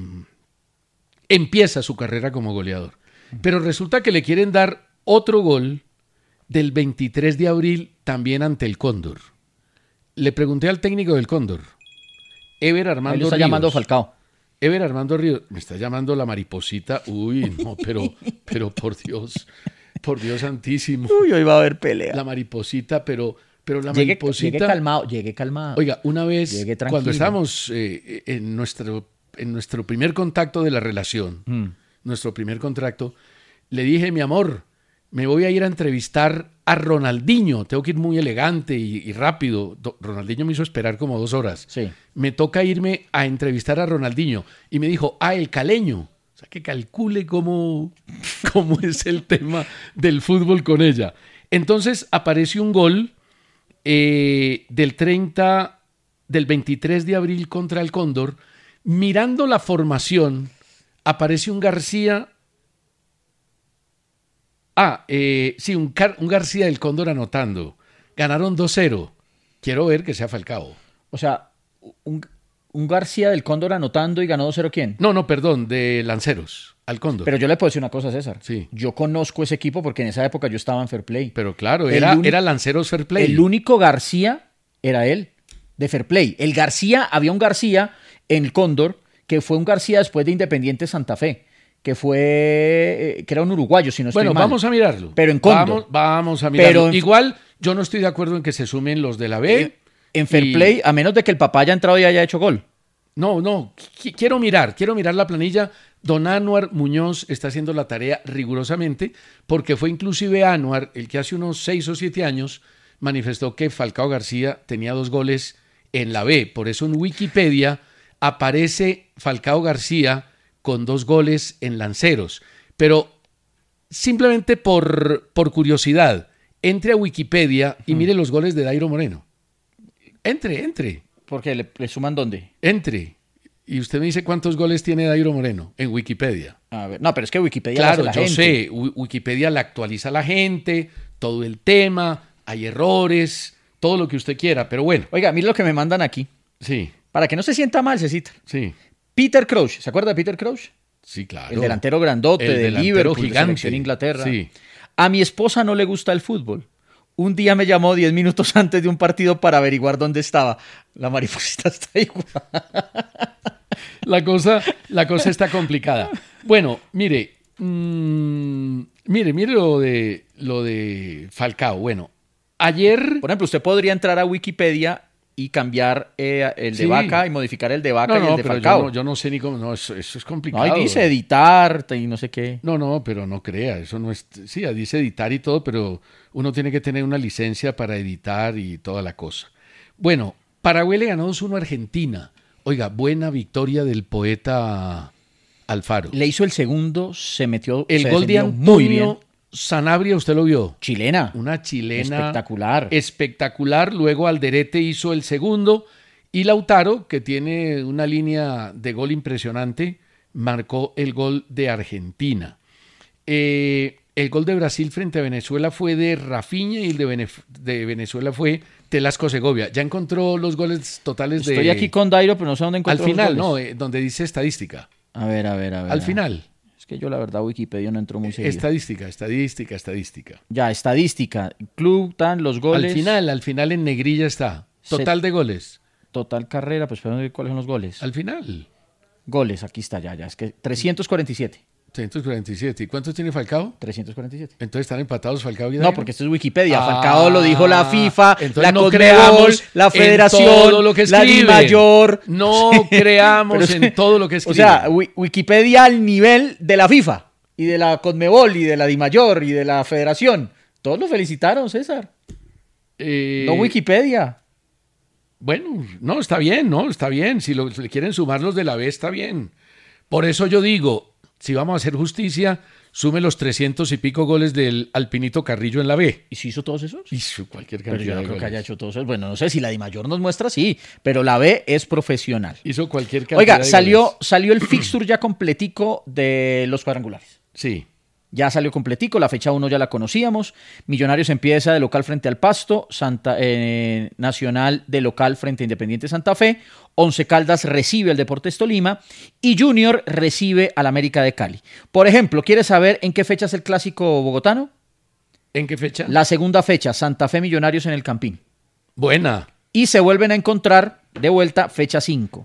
Speaker 2: empieza su carrera como goleador. Pero resulta que le quieren dar otro gol del veintitrés de abril también ante el Cóndor. Le pregunté al técnico del Cóndor, Ever
Speaker 3: Ahí
Speaker 2: Armando
Speaker 3: lo está
Speaker 2: Ríos.
Speaker 3: llamando Falcao.
Speaker 2: Ever Armando Ríos, me está llamando la mariposita. Uy, no, pero, pero por Dios, por Dios santísimo.
Speaker 3: Uy, hoy va a haber pelea.
Speaker 2: La mariposita, pero, pero la
Speaker 3: Llegue,
Speaker 2: mariposita.
Speaker 3: llegue calmado, llegue calmado.
Speaker 2: Oiga, una vez,
Speaker 3: Llegue tranquilo.
Speaker 2: cuando estábamos eh, en, nuestro, en nuestro primer contacto de la relación,
Speaker 3: Mm.
Speaker 2: nuestro primer contacto, le dije, mi amor, me voy a ir a entrevistar a Ronaldinho. Tengo que ir muy elegante y, y rápido. Do- Ronaldinho me hizo esperar como dos horas.
Speaker 3: Sí.
Speaker 2: Me toca irme a entrevistar a Ronaldinho. Y me dijo, ah, el caleño. O sea, que calcule cómo, cómo es el tema del fútbol con ella. Entonces apareció un gol eh, del treinta, del veintitrés de abril contra el Cóndor. Mirando la formación, aparece un García. Ah, eh, sí, un, Car- un García del Cóndor anotando. Ganaron dos cero. Quiero ver que sea Falcao.
Speaker 3: O sea, un, un García del Cóndor anotando y ganó dos cero ¿quién?
Speaker 2: No, no, perdón, de Lanceros al Cóndor.
Speaker 3: Pero yo le puedo decir una cosa, César.
Speaker 2: Sí.
Speaker 3: Yo conozco ese equipo porque en esa época yo estaba en Fair Play.
Speaker 2: Pero claro,
Speaker 3: El
Speaker 2: era,
Speaker 3: uni-
Speaker 2: era Lanceros Fair Play.
Speaker 3: El único García era él, de Fair Play. El García, había un García en el Cóndor que fue un García después de Independiente Santa Fe, que fue, eh, que era un uruguayo, si no estoy
Speaker 2: Bueno,
Speaker 3: mal.
Speaker 2: vamos a mirarlo.
Speaker 3: Pero en Cóndor.
Speaker 2: Vamos, vamos a mirarlo.
Speaker 3: Pero en-
Speaker 2: Igual, yo no estoy de acuerdo en que se sumen los de la B.
Speaker 3: En, en Fair
Speaker 2: y-
Speaker 3: Play, a menos de que el papá haya entrado y haya hecho gol.
Speaker 2: No, no, qu- quiero mirar, quiero mirar la planilla. Don Anuar Muñoz está haciendo la tarea rigurosamente porque fue inclusive Anuar el que hace unos seis o siete años manifestó que Falcao García tenía dos goles en la B. Por eso en Wikipedia aparece Falcao García con dos goles en Lanceros. Pero simplemente por, por curiosidad, entre a Wikipedia y mire los goles de Dairo Moreno. Entre, entre.
Speaker 3: Porque le, le suman dónde.
Speaker 2: Entre. Y usted me dice cuántos goles tiene Dairo Moreno en Wikipedia.
Speaker 3: A ver, no, pero es que Wikipedia
Speaker 2: Claro,
Speaker 3: lo hace
Speaker 2: yo
Speaker 3: la gente.
Speaker 2: sé. Wi- Wikipedia la actualiza la gente, todo el tema, hay errores, todo lo que usted quiera. Pero bueno,
Speaker 3: Oiga, mire lo que me mandan aquí.
Speaker 2: sí,
Speaker 3: Para que no se sienta mal, Cecita.
Speaker 2: sí,
Speaker 3: Peter Crouch, ¿se acuerda de Peter Crouch?
Speaker 2: sí, claro.
Speaker 3: El delantero grandote
Speaker 2: El
Speaker 3: de
Speaker 2: delantero
Speaker 3: Liverpool, de
Speaker 2: gigante.
Speaker 3: selección Inglaterra.
Speaker 2: Sí.
Speaker 3: A mi esposa no le gusta el fútbol. Un día me llamó diez minutos antes de un partido para averiguar dónde estaba. La mariposita está igual.
Speaker 2: La cosa, la cosa está complicada. Bueno, mire, mm, mire, mire lo de, lo de Falcao. Bueno, ayer...
Speaker 3: Por ejemplo, usted podría entrar a Wikipedia y cambiar eh, el de
Speaker 2: Sí.
Speaker 3: Vaca y modificar el de Vaca
Speaker 2: No,
Speaker 3: y el
Speaker 2: no,
Speaker 3: de
Speaker 2: pero
Speaker 3: Falcao.
Speaker 2: yo no, yo no sé ni cómo... No, eso, eso es
Speaker 3: No,
Speaker 2: complicado.
Speaker 3: ahí dice editar y no sé qué.
Speaker 2: No, no, pero no crea, eso no es... Sí, dice editar y todo, pero uno tiene que tener una licencia para editar y toda la cosa. Bueno, Paraguay le ganó dos uno a Argentina. Oiga, buena victoria del poeta Alfaro.
Speaker 3: Le hizo el segundo, se metió
Speaker 2: El
Speaker 3: se
Speaker 2: gol de
Speaker 3: defendió muy bien.
Speaker 2: Antonio Sanabria, ¿usted lo vio?
Speaker 3: Chilena.
Speaker 2: Una chilena
Speaker 3: Espectacular.
Speaker 2: espectacular. Luego Alderete hizo el segundo Y Lautaro, que tiene una línea de gol impresionante, marcó el gol de Argentina. Eh, el gol de Brasil frente a Venezuela fue de Rafinha y el de, Venef- de Venezuela fue Telasco Segovia. Ya encontró los goles totales de...
Speaker 3: Estoy aquí con Dairo, pero no sé dónde
Speaker 2: Al
Speaker 3: encuentro
Speaker 2: final,
Speaker 3: los
Speaker 2: no,
Speaker 3: goles.
Speaker 2: eh, donde dice estadística.
Speaker 3: A ver, a ver, a ver.
Speaker 2: Al
Speaker 3: a ver.
Speaker 2: final.
Speaker 3: Es que yo la verdad Wikipedia no entro muy seguido.
Speaker 2: Estadística, estadística, estadística.
Speaker 3: Ya, estadística. Club, tan, los goles.
Speaker 2: Al final, al final en negrilla está. Total
Speaker 3: Se-
Speaker 2: de goles.
Speaker 3: Total carrera, pues espérame, ¿cuáles son los goles?
Speaker 2: Al final.
Speaker 3: Goles, aquí está, ya, ya. Es que trescientos cuarenta y siete.
Speaker 2: trescientos cuarenta y siete. ¿Y cuántos tiene Falcao?
Speaker 3: trescientos cuarenta y siete.
Speaker 2: Entonces están empatados Falcao y
Speaker 3: No,
Speaker 2: Dairo.
Speaker 3: porque esto es Wikipedia.
Speaker 2: Ah,
Speaker 3: Falcao lo dijo la FIFA,
Speaker 2: entonces
Speaker 3: la
Speaker 2: no
Speaker 3: Conmebol,
Speaker 2: creamos
Speaker 3: la
Speaker 2: en
Speaker 3: Federación,
Speaker 2: todo lo que
Speaker 3: la
Speaker 2: escriben.
Speaker 3: DIMAYOR.
Speaker 2: No creamos
Speaker 3: Pero-
Speaker 2: en todo lo que
Speaker 3: O
Speaker 2: escriben.
Speaker 3: sea, Wi- Wikipedia al nivel de la FIFA y de la Conmebol y de la DIMAYOR y de la Federación. Todos lo felicitaron, César.
Speaker 2: Eh,
Speaker 3: No Wikipedia.
Speaker 2: Bueno, no, está bien, no, está bien. Si, lo, si le quieren sumar los de la B, está bien. Por eso yo digo, si vamos a hacer justicia, sume los trescientos y pico goles del Alpinito Carrillo en la B.
Speaker 3: ¿Y si hizo todos esos?
Speaker 2: Hizo cualquier
Speaker 3: Pero
Speaker 2: cantidad
Speaker 3: yo no
Speaker 2: de
Speaker 3: creo que
Speaker 2: goles.
Speaker 3: haya hecho todos esos. Bueno, no sé si la DIMAYOR nos muestra, sí, pero la B es profesional.
Speaker 2: Hizo cualquier cantidad
Speaker 3: Oiga,
Speaker 2: de
Speaker 3: salió,
Speaker 2: goles.
Speaker 3: salió el fixture ya completico de los cuadrangulares.
Speaker 2: Sí.
Speaker 3: Ya salió completico, la fecha uno ya la conocíamos. Millonarios empieza de local frente al Pasto, Santa, eh, Nacional de local frente a Independiente Santa Fe, Once Caldas recibe al Deportes Tolima y Junior recibe al América de Cali. Por ejemplo, ¿quieres saber en qué fecha es el clásico bogotano?
Speaker 2: ¿En qué fecha?
Speaker 3: La segunda fecha, Santa Fe Millonarios en el Campín.
Speaker 2: Buena.
Speaker 3: Y se vuelven a encontrar de vuelta fecha cinco.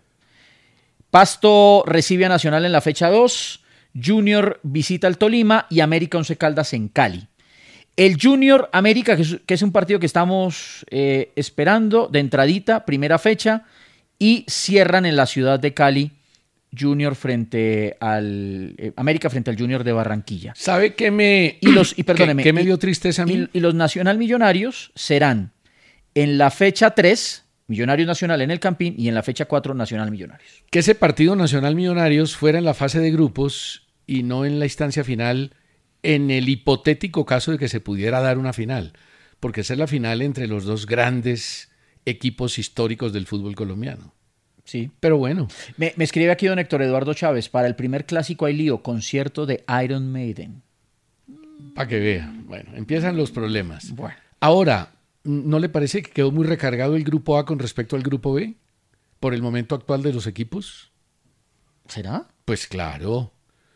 Speaker 3: Pasto recibe a Nacional en la fecha dos, Junior visita al Tolima y América Once Caldas en Cali. El Junior América, que es, que es un partido que estamos eh, esperando de entradita, primera fecha, y cierran en la ciudad de Cali, Junior frente al eh, América frente al Junior de Barranquilla.
Speaker 2: ¿Sabe qué me,
Speaker 3: Y los y perdóneme,
Speaker 2: qué, qué me
Speaker 3: y-
Speaker 2: dio tristeza a mí?
Speaker 3: Y, y los Nacional Millonarios serán en la fecha tres, Millonarios Nacional en el Campín, y en la fecha cuatro, Nacional Millonarios.
Speaker 2: Que ese partido Nacional Millonarios fuera en la fase de grupos y no en la instancia final, en el hipotético caso de que se pudiera dar una final, porque esa es la final entre los dos grandes equipos históricos del fútbol colombiano.
Speaker 3: Sí.
Speaker 2: Pero bueno,
Speaker 3: Me, me escribe aquí don Héctor Eduardo Chávez, para el primer clásico hay lío, concierto de Iron Maiden.
Speaker 2: para que vea. Bueno, empiezan los problemas.
Speaker 3: Bueno.
Speaker 2: Ahora, ¿no le parece que quedó muy recargado el grupo A con respecto al grupo B? Por el momento actual de los equipos.
Speaker 3: ¿Será?
Speaker 2: Pues claro.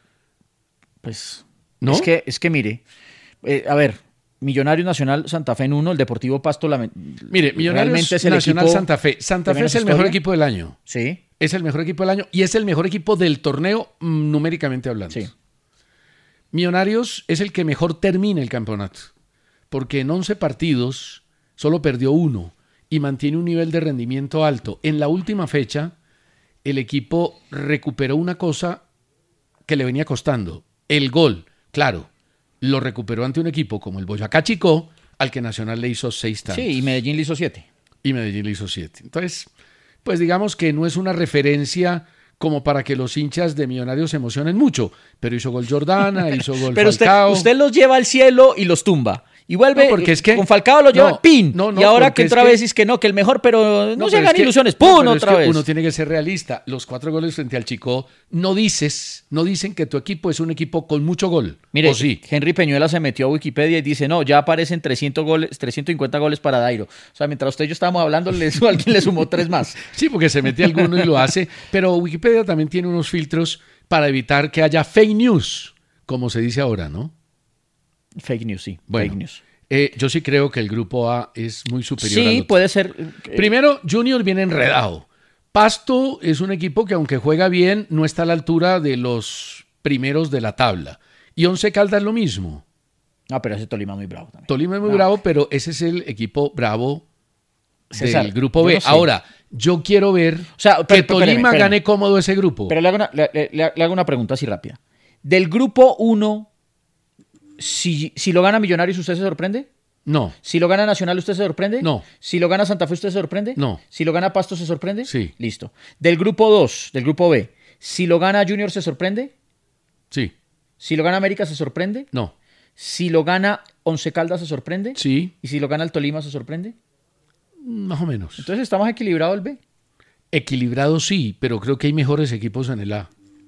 Speaker 3: Pues
Speaker 2: ¿No?
Speaker 3: es que, es que mire, eh, a ver, Millonarios Nacional Santa Fe en uno, el Deportivo Pasto lament-
Speaker 2: Mire, Millonarios
Speaker 3: realmente es el
Speaker 2: Nacional
Speaker 3: equipo
Speaker 2: Santa Fe. Santa
Speaker 3: de
Speaker 2: Fe
Speaker 3: menos
Speaker 2: es el mejor
Speaker 3: historia.
Speaker 2: equipo del año.
Speaker 3: Sí,
Speaker 2: Es el mejor equipo del año y es el mejor equipo del torneo mm, numéricamente hablando.
Speaker 3: sí.
Speaker 2: Millonarios es el que mejor termina el campeonato, porque en once partidos solo perdió uno y mantiene un nivel de rendimiento alto. En la última fecha, el equipo recuperó una cosa que le venía costando, el gol. Claro, lo recuperó ante un equipo como el Boyacá Chicó, al que Nacional le hizo seis tantos.
Speaker 3: Sí, y Medellín le hizo siete.
Speaker 2: Y Medellín le hizo siete. Entonces, pues digamos que no es una referencia como para que los hinchas de Millonarios se emocionen mucho, pero hizo gol Jordana, hizo gol
Speaker 3: Pero usted,
Speaker 2: Falcao.
Speaker 3: usted los lleva al cielo y los tumba. Y vuelve,
Speaker 2: No, porque es que-
Speaker 3: con Falcao lo lleva
Speaker 2: no,
Speaker 3: al pin.
Speaker 2: no, no,
Speaker 3: y ahora
Speaker 2: porque
Speaker 3: que
Speaker 2: es
Speaker 3: otra
Speaker 2: que-
Speaker 3: vez es que no, que el mejor, pero no, se
Speaker 2: pero
Speaker 3: hagan
Speaker 2: es que-
Speaker 3: ilusiones.
Speaker 2: no,
Speaker 3: ¡Pum!
Speaker 2: pero es
Speaker 3: otra
Speaker 2: que
Speaker 3: vez.
Speaker 2: Uno tiene que ser realista. Los cuatro goles frente al Chicó no dices, no dicen que tu equipo es un equipo con mucho gol.
Speaker 3: Mire,
Speaker 2: ¿O sí?
Speaker 3: Henry Peñuela se metió a Wikipedia y dice, no, ya aparecen trescientos goles, trescientos cincuenta goles para Dairo. O sea, mientras usted y yo estábamos hablando, le, alguien le sumó tres más.
Speaker 2: Sí, porque se mete alguno y lo hace. Pero Wikipedia también tiene unos filtros para evitar que haya fake news, como se dice ahora, ¿no?
Speaker 3: Fake news, sí.
Speaker 2: Bueno,
Speaker 3: Fake news.
Speaker 2: eh, yo sí creo que el grupo A es muy superior al
Speaker 3: Sí,
Speaker 2: otro.
Speaker 3: puede ser. eh,
Speaker 2: Primero, Junior viene enredado. Pasto es un equipo que aunque juega bien, no está a la altura de los primeros de la tabla. Y Once Caldas lo mismo.
Speaker 3: No, pero ese Tolima es muy bravo también.
Speaker 2: Tolima es muy
Speaker 3: No.
Speaker 2: bravo, pero ese es el equipo bravo
Speaker 3: César,
Speaker 2: del grupo
Speaker 3: yo
Speaker 2: B.
Speaker 3: no sé.
Speaker 2: Ahora, yo quiero ver
Speaker 3: sea,
Speaker 2: que
Speaker 3: pero- pero
Speaker 2: Tolima
Speaker 3: espéreme, espéreme.
Speaker 2: gane cómodo ese grupo.
Speaker 3: Pero le hago, una, le, le- le hago una pregunta así rápida. Del grupo uno, si, si lo gana Millonarios, ¿usted se sorprende?
Speaker 2: No,
Speaker 3: Si lo gana Nacional, ¿usted se sorprende?
Speaker 2: No.
Speaker 3: Si lo gana Santa Fe, ¿usted se sorprende?
Speaker 2: No.
Speaker 3: Si lo gana Pasto, ¿se sorprende?
Speaker 2: Sí.
Speaker 3: Listo. Del grupo dos, del grupo B, si lo gana Junior, ¿se sorprende?
Speaker 2: sí,
Speaker 3: Si lo gana América, ¿se sorprende?
Speaker 2: no,
Speaker 3: Si lo gana Once Caldas, ¿se sorprende?
Speaker 2: sí,
Speaker 3: ¿Y si lo gana el Tolima, se sorprende?
Speaker 2: más o menos.
Speaker 3: Entonces está más equilibrado el B.
Speaker 2: Equilibrado sí, pero creo que hay mejores equipos en el A.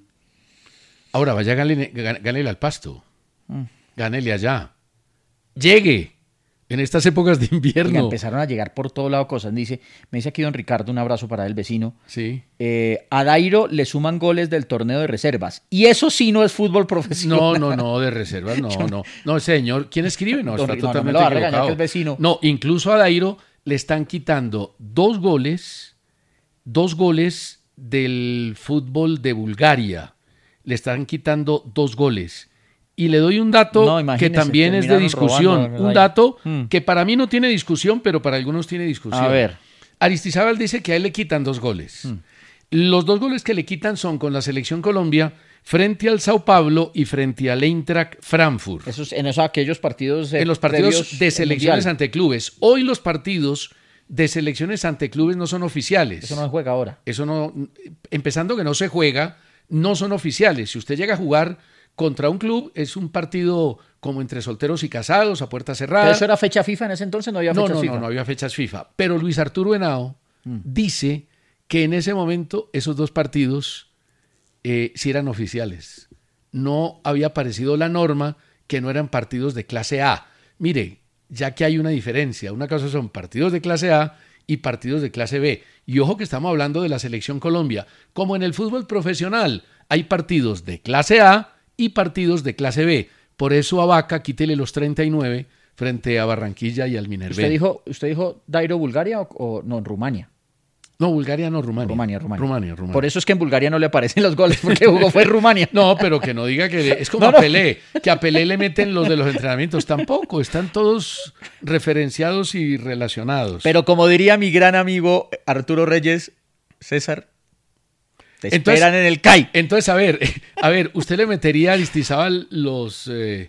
Speaker 2: Ahora, vaya, gánele, gánele al Pasto. Mm. Gánele allá. Llegue en estas épocas de invierno.
Speaker 3: Oiga, empezaron a llegar por todo lado cosas. Dice, me dice aquí don Ricardo, un abrazo para el vecino.
Speaker 2: Sí.
Speaker 3: Eh, a Dairo le suman goles del torneo de reservas. Y eso sí no es fútbol profesional.
Speaker 2: No, no, no, de reservas, no, Yo, no. No, señor, ¿quién escribe? No,
Speaker 3: don,
Speaker 2: está
Speaker 3: no,
Speaker 2: totalmente
Speaker 3: no me lo va a
Speaker 2: equivocado.
Speaker 3: regañar que el vecino.
Speaker 2: No, incluso a Dairo le están quitando dos goles, dos goles del fútbol de Bulgaria. Le están quitando dos goles. Y le doy un dato no, que también es de discusión. Robando, un dato hmm. que para mí no tiene discusión, pero para algunos tiene discusión.
Speaker 3: A ver.
Speaker 2: Aristizábal dice que a él le quitan dos goles. Hmm. Los dos goles que le quitan son con la Selección Colombia frente al Sao Paulo y frente al Eintracht Frankfurt.
Speaker 3: Esos, en esos aquellos partidos
Speaker 2: En los partidos de selecciones ante clubes. Hoy los partidos de selecciones ante clubes no son oficiales.
Speaker 3: Eso no se juega ahora.
Speaker 2: Eso no, empezando que no se juega, no son oficiales. Si usted llega a jugar contra un club, es un partido como entre solteros y casados, a puerta cerrada.
Speaker 3: ¿Pero eso era fecha FIFA en ese entonces? No había fechas
Speaker 2: no, no,
Speaker 3: FIFA.
Speaker 2: No, no, no había fechas FIFA. Pero Luis Arturo Henao mm. dice que en ese momento esos dos partidos eh, sí eran oficiales. No había aparecido la norma que no eran partidos de clase A. Mire, ya que hay una diferencia. Una cosa son partidos de clase A y partidos de clase B. Y ojo que estamos hablando de la Selección Colombia. Como en el fútbol profesional, hay partidos de clase A y partidos de clase B. Por eso a Vaca quítele los treinta y nueve frente a Barranquilla y al Minervé.
Speaker 3: ¿Usted dijo, usted dijo Dairo Bulgaria o, o no, Rumania?
Speaker 2: No, Bulgaria no, Rumania.
Speaker 3: Rumania, Rumania.
Speaker 2: Rumania, Rumania.
Speaker 3: Por eso es que en Bulgaria no le aparecen los goles, porque jugó fue Rumania.
Speaker 2: No, pero que no diga que... Es como
Speaker 3: no,
Speaker 2: a Pelé, no. que a Pelé le meten los de los entrenamientos. Tampoco, están todos referenciados y relacionados.
Speaker 3: Pero como diría mi gran amigo Arturo Reyes, César... Te
Speaker 2: entonces,
Speaker 3: esperan en el C A I.
Speaker 2: Entonces, a ver, a ver, ¿usted le metería a Aristizábal los eh,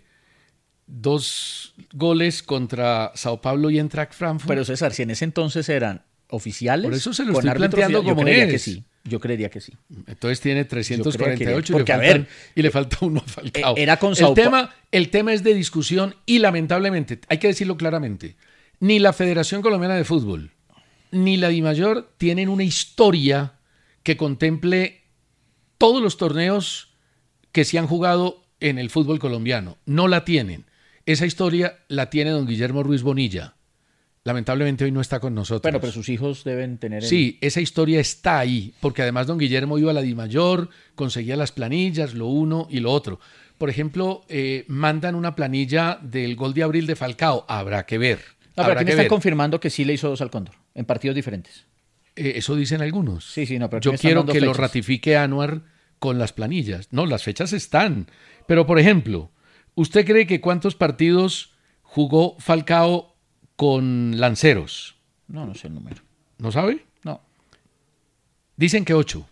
Speaker 2: dos goles contra Sao Paulo y Eintracht Frankfurt?
Speaker 3: Pero César, si en ese entonces eran oficiales,
Speaker 2: por eso se lo estoy planteando como
Speaker 3: yo creería
Speaker 2: es.
Speaker 3: que sí. Yo creería que sí.
Speaker 2: Entonces tiene trescientos cuarenta y ocho
Speaker 3: que, porque,
Speaker 2: y, le faltan, a ver, y le falta uno a Falcao.
Speaker 3: Era con Sao
Speaker 2: el, tema, el tema es de discusión y lamentablemente, hay que decirlo claramente, ni la Federación Colombiana de Fútbol ni la DIMAYOR tienen una historia que contemple todos los torneos que se han jugado en el fútbol colombiano. No la tienen. Esa historia la tiene don Guillermo Ruiz Bonilla. Lamentablemente hoy no está con nosotros.
Speaker 3: Bueno, pero sus hijos deben tener... El...
Speaker 2: Sí, esa historia está ahí, porque además don Guillermo iba a la DIMAYOR, conseguía las planillas, lo uno y lo otro. Por ejemplo, eh, mandan una planilla del gol de abril de Falcao. Habrá que ver.
Speaker 3: No, pero aquí me están confirmando que sí le hizo dos al Cóndor, en partidos diferentes.
Speaker 2: Eh, eso dicen algunos.
Speaker 3: Sí, sí, no, pero
Speaker 2: yo quiero que fechas. Lo ratifique Anuar con las planillas. No, las fechas están. Pero, por ejemplo, ¿usted cree que cuántos partidos jugó Falcao con Lanceros?
Speaker 3: No, no sé el número.
Speaker 2: ¿No sabe?
Speaker 3: No.
Speaker 2: Dicen que ocho.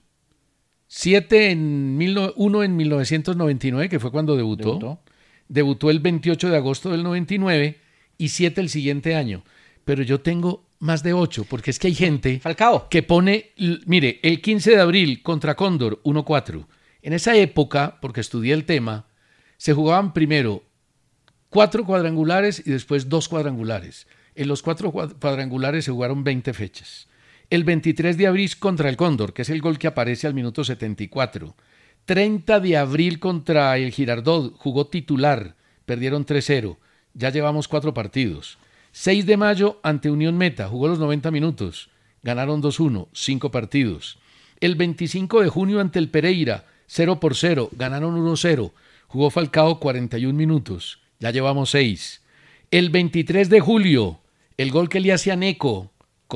Speaker 2: Siete en mil, uno en mil novecientos noventa y nueve, que fue cuando debutó. Debutó. Debutó el veintiocho de agosto del noventa y nueve y siete el siguiente año. Pero yo tengo más de ocho, porque es que hay gente
Speaker 3: Falcao.
Speaker 2: que pone, mire, el quince de abril contra Cóndor, uno cuatro. En esa época, porque estudié el tema, se jugaban primero cuatro cuadrangulares y después dos cuadrangulares. En los cuatro cuadrangulares se jugaron veinte fechas. El veintitrés de abril contra el Cóndor, que es el gol que aparece al minuto setenta y cuatro. treinta de abril contra el Girardot, jugó titular, perdieron tres cero. Ya llevamos cuatro partidos. seis de mayo ante Unión Meta, jugó los noventa minutos, ganaron dos uno, cinco partidos. El veinticinco de junio ante el Pereira, cero por cero, ganaron uno cero, jugó Falcao cuarenta y un minutos, ya llevamos seis. El veintitrés de julio, el gol que le hace a Neco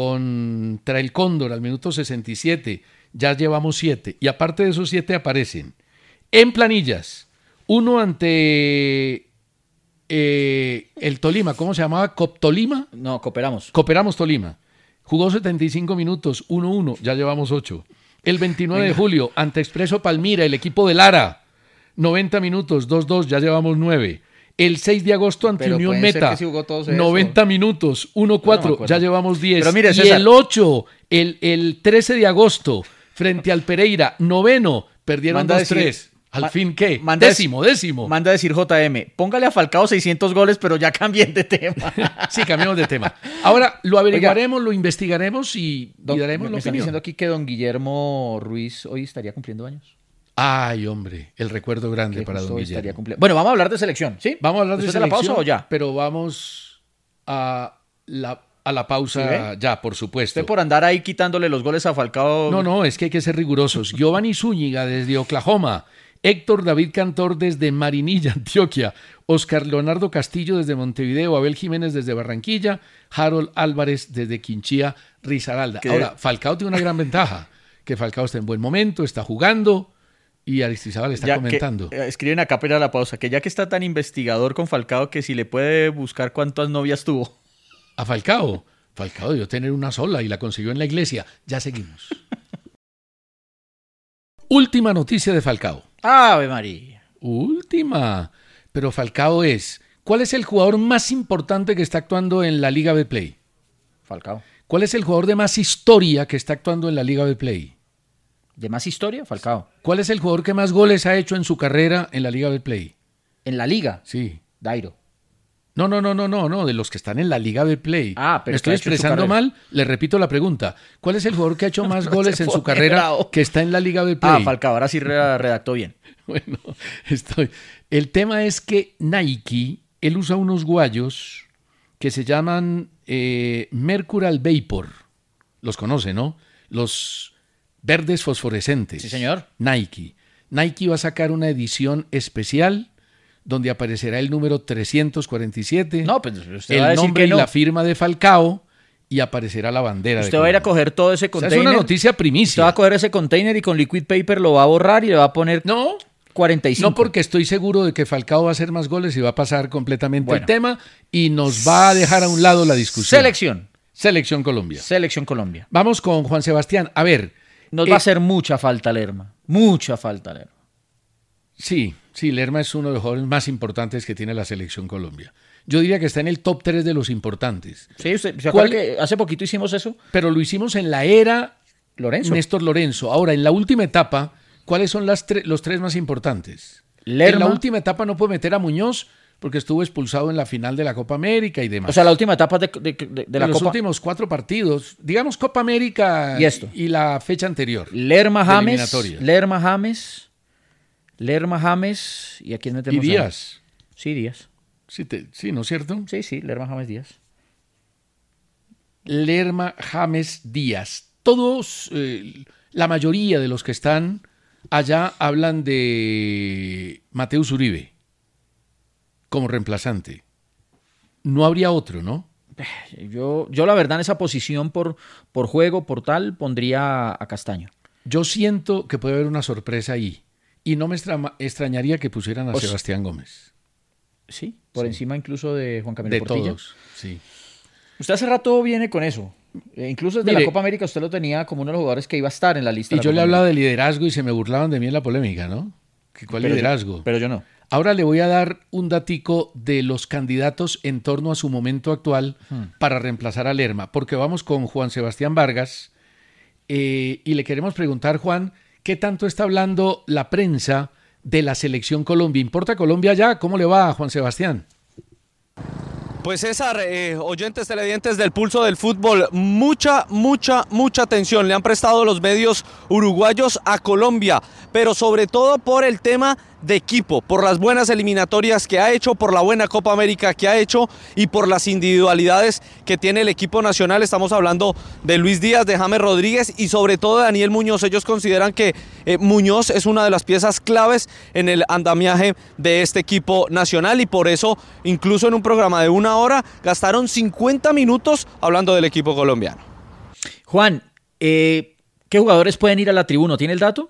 Speaker 2: contra el Cóndor al minuto sesenta y siete, ya llevamos siete. Y aparte de esos siete aparecen en planillas, uno ante... Eh, el Tolima, ¿cómo se llamaba? ¿Coptolima?
Speaker 3: No, Cooperamos.
Speaker 2: Cooperamos Tolima. Jugó setenta y cinco minutos, uno uno, ya llevamos ocho. El veintinueve Venga. de julio, ante Expreso Palmira, el equipo de Lara, noventa minutos, dos dos, ya llevamos nueve. El seis de agosto ante
Speaker 3: Pero
Speaker 2: Unión Meta,
Speaker 3: si
Speaker 2: noventa minutos, uno cuatro, no ya llevamos diez.
Speaker 3: Pero mire,
Speaker 2: y
Speaker 3: César.
Speaker 2: el ocho, el, el trece de agosto, frente al Pereira, noveno, perdieron dos tres. ¿Al
Speaker 3: Ma-
Speaker 2: fin qué?
Speaker 3: manda
Speaker 2: Décimo, décimo.
Speaker 3: Manda a decir J M, póngale a Falcao seiscientos goles, pero ya cambien de tema.
Speaker 2: Sí, cambiamos de tema. Ahora lo averiguaremos, lo investigaremos y,
Speaker 3: Don-
Speaker 2: y daremos
Speaker 3: me
Speaker 2: la
Speaker 3: están
Speaker 2: opinión.
Speaker 3: diciendo aquí que don Guillermo Ruiz hoy estaría cumpliendo años.
Speaker 2: Ay, hombre, el recuerdo grande
Speaker 3: Que
Speaker 2: para
Speaker 3: justo
Speaker 2: don
Speaker 3: hoy estaría
Speaker 2: Guillermo.
Speaker 3: cumpliendo. Bueno, vamos a hablar de selección, ¿sí?
Speaker 2: Vamos a hablar de
Speaker 3: ¿Después de la
Speaker 2: selección,
Speaker 3: pausa o ya?
Speaker 2: pero vamos a la, a la
Speaker 3: ¿Sí
Speaker 2: pausa
Speaker 3: ve?
Speaker 2: ya, por supuesto.
Speaker 3: Usted por andar ahí quitándole los goles a Falcao.
Speaker 2: No, no, es que hay que ser rigurosos. Giovanni Zúñiga desde Oklahoma, Héctor David Cantor desde Marinilla, Antioquia, Oscar Leonardo Castillo desde Montevideo, Abel Jiménez desde Barranquilla, Harold Álvarez desde Quinchía, Risaralda.
Speaker 3: ¿Qué?
Speaker 2: Ahora, Falcao tiene una gran ventaja, que Falcao está en buen momento, está jugando y Aristizábal está
Speaker 3: Ya
Speaker 2: comentando.
Speaker 3: que, eh, escriben acá para la pausa, que ya que está tan investigador con Falcao, que si le puede buscar cuántas novias tuvo.
Speaker 2: A Falcao, Falcao debió tener una sola y la consiguió en la iglesia. Ya seguimos. Última noticia de Falcao.
Speaker 3: ¡Ave María!
Speaker 2: Última. Pero Falcao es, ¿cuál es el jugador más importante que está actuando en la Liga Betplay?
Speaker 3: Falcao.
Speaker 2: ¿Cuál es el jugador de más historia que está actuando en la Liga Betplay?
Speaker 3: ¿De más historia? Falcao.
Speaker 2: ¿Cuál es el jugador que más goles ha hecho en su carrera en la Liga Betplay?
Speaker 3: En la liga,
Speaker 2: Sí.
Speaker 3: Dairo.
Speaker 2: No, no, no, no, no, no, de los que están en la Liga Betplay.
Speaker 3: Ah, pero
Speaker 2: Me estoy
Speaker 3: que ha hecho en su
Speaker 2: expresando
Speaker 3: carrera.
Speaker 2: mal, le repito la pregunta. ¿Cuál es el jugador que ha hecho más
Speaker 3: No
Speaker 2: goles
Speaker 3: se
Speaker 2: en su
Speaker 3: pone
Speaker 2: carrera
Speaker 3: bravo.
Speaker 2: que está en la Liga Betplay?
Speaker 3: Ah, Falcao, ahora sí re- redactó bien.
Speaker 2: Bueno, estoy. El tema es que Nike, él usa unos guayos que se llaman eh, Mercurial Vapor. Los conoce, ¿no? Los verdes fosforescentes.
Speaker 3: Sí, señor.
Speaker 2: Nike. Nike va a sacar una edición especial donde aparecerá el número trescientos cuarenta y siete.
Speaker 3: No, pues usted
Speaker 2: el
Speaker 3: va a decir
Speaker 2: nombre
Speaker 3: que
Speaker 2: y
Speaker 3: no.
Speaker 2: la firma de Falcao y aparecerá la bandera.
Speaker 3: Usted
Speaker 2: de
Speaker 3: va a ir a
Speaker 2: Colombia.
Speaker 3: coger todo ese
Speaker 2: O sea,
Speaker 3: container.
Speaker 2: es una noticia
Speaker 3: Usted
Speaker 2: primicia.
Speaker 3: va a coger ese container y con liquid paper lo va a borrar y le va a poner
Speaker 2: No,
Speaker 3: cuarenta y cinco.
Speaker 2: no, porque estoy seguro de que Falcao va a hacer más goles y va a pasar completamente
Speaker 3: Bueno.
Speaker 2: el tema y nos va a dejar a un lado la discusión.
Speaker 3: Selección.
Speaker 2: Selección Colombia.
Speaker 3: Selección Colombia.
Speaker 2: Vamos con Juan Sebastián. A ver.
Speaker 3: Nos
Speaker 2: eh,
Speaker 3: va a hacer mucha falta Lerma. Mucha falta Lerma.
Speaker 2: Sí, sí, Lerma es uno de los jugadores más importantes que tiene la Selección Colombia. Yo diría que está en el top tres de los importantes.
Speaker 3: Sí, usted, ¿se
Speaker 2: ¿Cuál-
Speaker 3: acuerda que hace poquito hicimos eso?
Speaker 2: Pero lo hicimos en la era
Speaker 3: Lorenzo.
Speaker 2: Néstor Lorenzo. Ahora, en la última etapa, ¿cuáles son las tre- los tres más importantes?
Speaker 3: Lerma.
Speaker 2: En la última etapa no puede meter a Muñoz porque estuvo expulsado en la final de la Copa América y demás.
Speaker 3: O sea, la última etapa de, de- de- de la
Speaker 2: en los
Speaker 3: Copa.
Speaker 2: últimos cuatro partidos, digamos Copa América
Speaker 3: Y esto.
Speaker 2: y la fecha anterior.
Speaker 3: Lerma
Speaker 2: de
Speaker 3: James.
Speaker 2: eliminatoria.
Speaker 3: Lerma James. Lerma James. ¿Y a quién
Speaker 2: Y
Speaker 3: metemos? ahí?
Speaker 2: Díaz.
Speaker 3: Sí, Díaz.
Speaker 2: Sí, te- sí, ¿no es cierto?
Speaker 3: Sí, sí, Lerma James Díaz.
Speaker 2: Lerma James Díaz. Todos, eh, la mayoría de los que están allá hablan de Mateus Uribe como reemplazante. No habría otro, ¿no?
Speaker 3: Yo, yo la verdad en esa posición por, por juego, por tal, pondría a Castaño.
Speaker 2: Yo siento que puede haber una sorpresa ahí. Y no me extra- extrañaría que pusieran a
Speaker 3: O sea,
Speaker 2: Sebastián Gómez.
Speaker 3: Sí, por
Speaker 2: Sí.
Speaker 3: encima incluso de Juan Camilo
Speaker 2: De
Speaker 3: Portilla.
Speaker 2: todos, sí.
Speaker 3: Usted hace rato viene con eso. Eh, incluso desde
Speaker 2: Mire,
Speaker 3: la Copa América usted lo tenía como uno de los jugadores que iba a estar en la lista.
Speaker 2: Y
Speaker 3: de la
Speaker 2: yo
Speaker 3: Copa
Speaker 2: le hablaba
Speaker 3: América.
Speaker 2: de liderazgo y se me burlaban de mí en la polémica, ¿no? ¿Que ¿Cuál
Speaker 3: Pero yo-
Speaker 2: liderazgo?
Speaker 3: pero yo no.
Speaker 2: Ahora le voy a dar un datico de los candidatos en torno a su momento actual para reemplazar a Lerma, porque vamos con Juan Sebastián Vargas eh, y le queremos preguntar, Juan, ¿qué tanto está hablando la prensa de la Selección Colombia? ¿Importa Colombia ya? ¿Cómo le va a Juan Sebastián?
Speaker 4: Pues César, eh, oyentes televidentes del Pulso del Fútbol, mucha, mucha, mucha atención le han prestado los medios uruguayos a Colombia, pero sobre todo por el tema de equipo, por las buenas eliminatorias que ha hecho, por la buena Copa América que ha hecho y por las individualidades que tiene el equipo nacional. Estamos hablando de Luis Díaz, de James Rodríguez y sobre todo de Daniel Muñoz. Ellos consideran que eh, Muñoz es una de las piezas claves en el andamiaje de este equipo nacional y por eso incluso en un programa de una hora gastaron cincuenta minutos hablando del equipo colombiano.
Speaker 3: Juan, eh, ¿qué jugadores pueden ir a la tribuna? ¿Tiene el dato?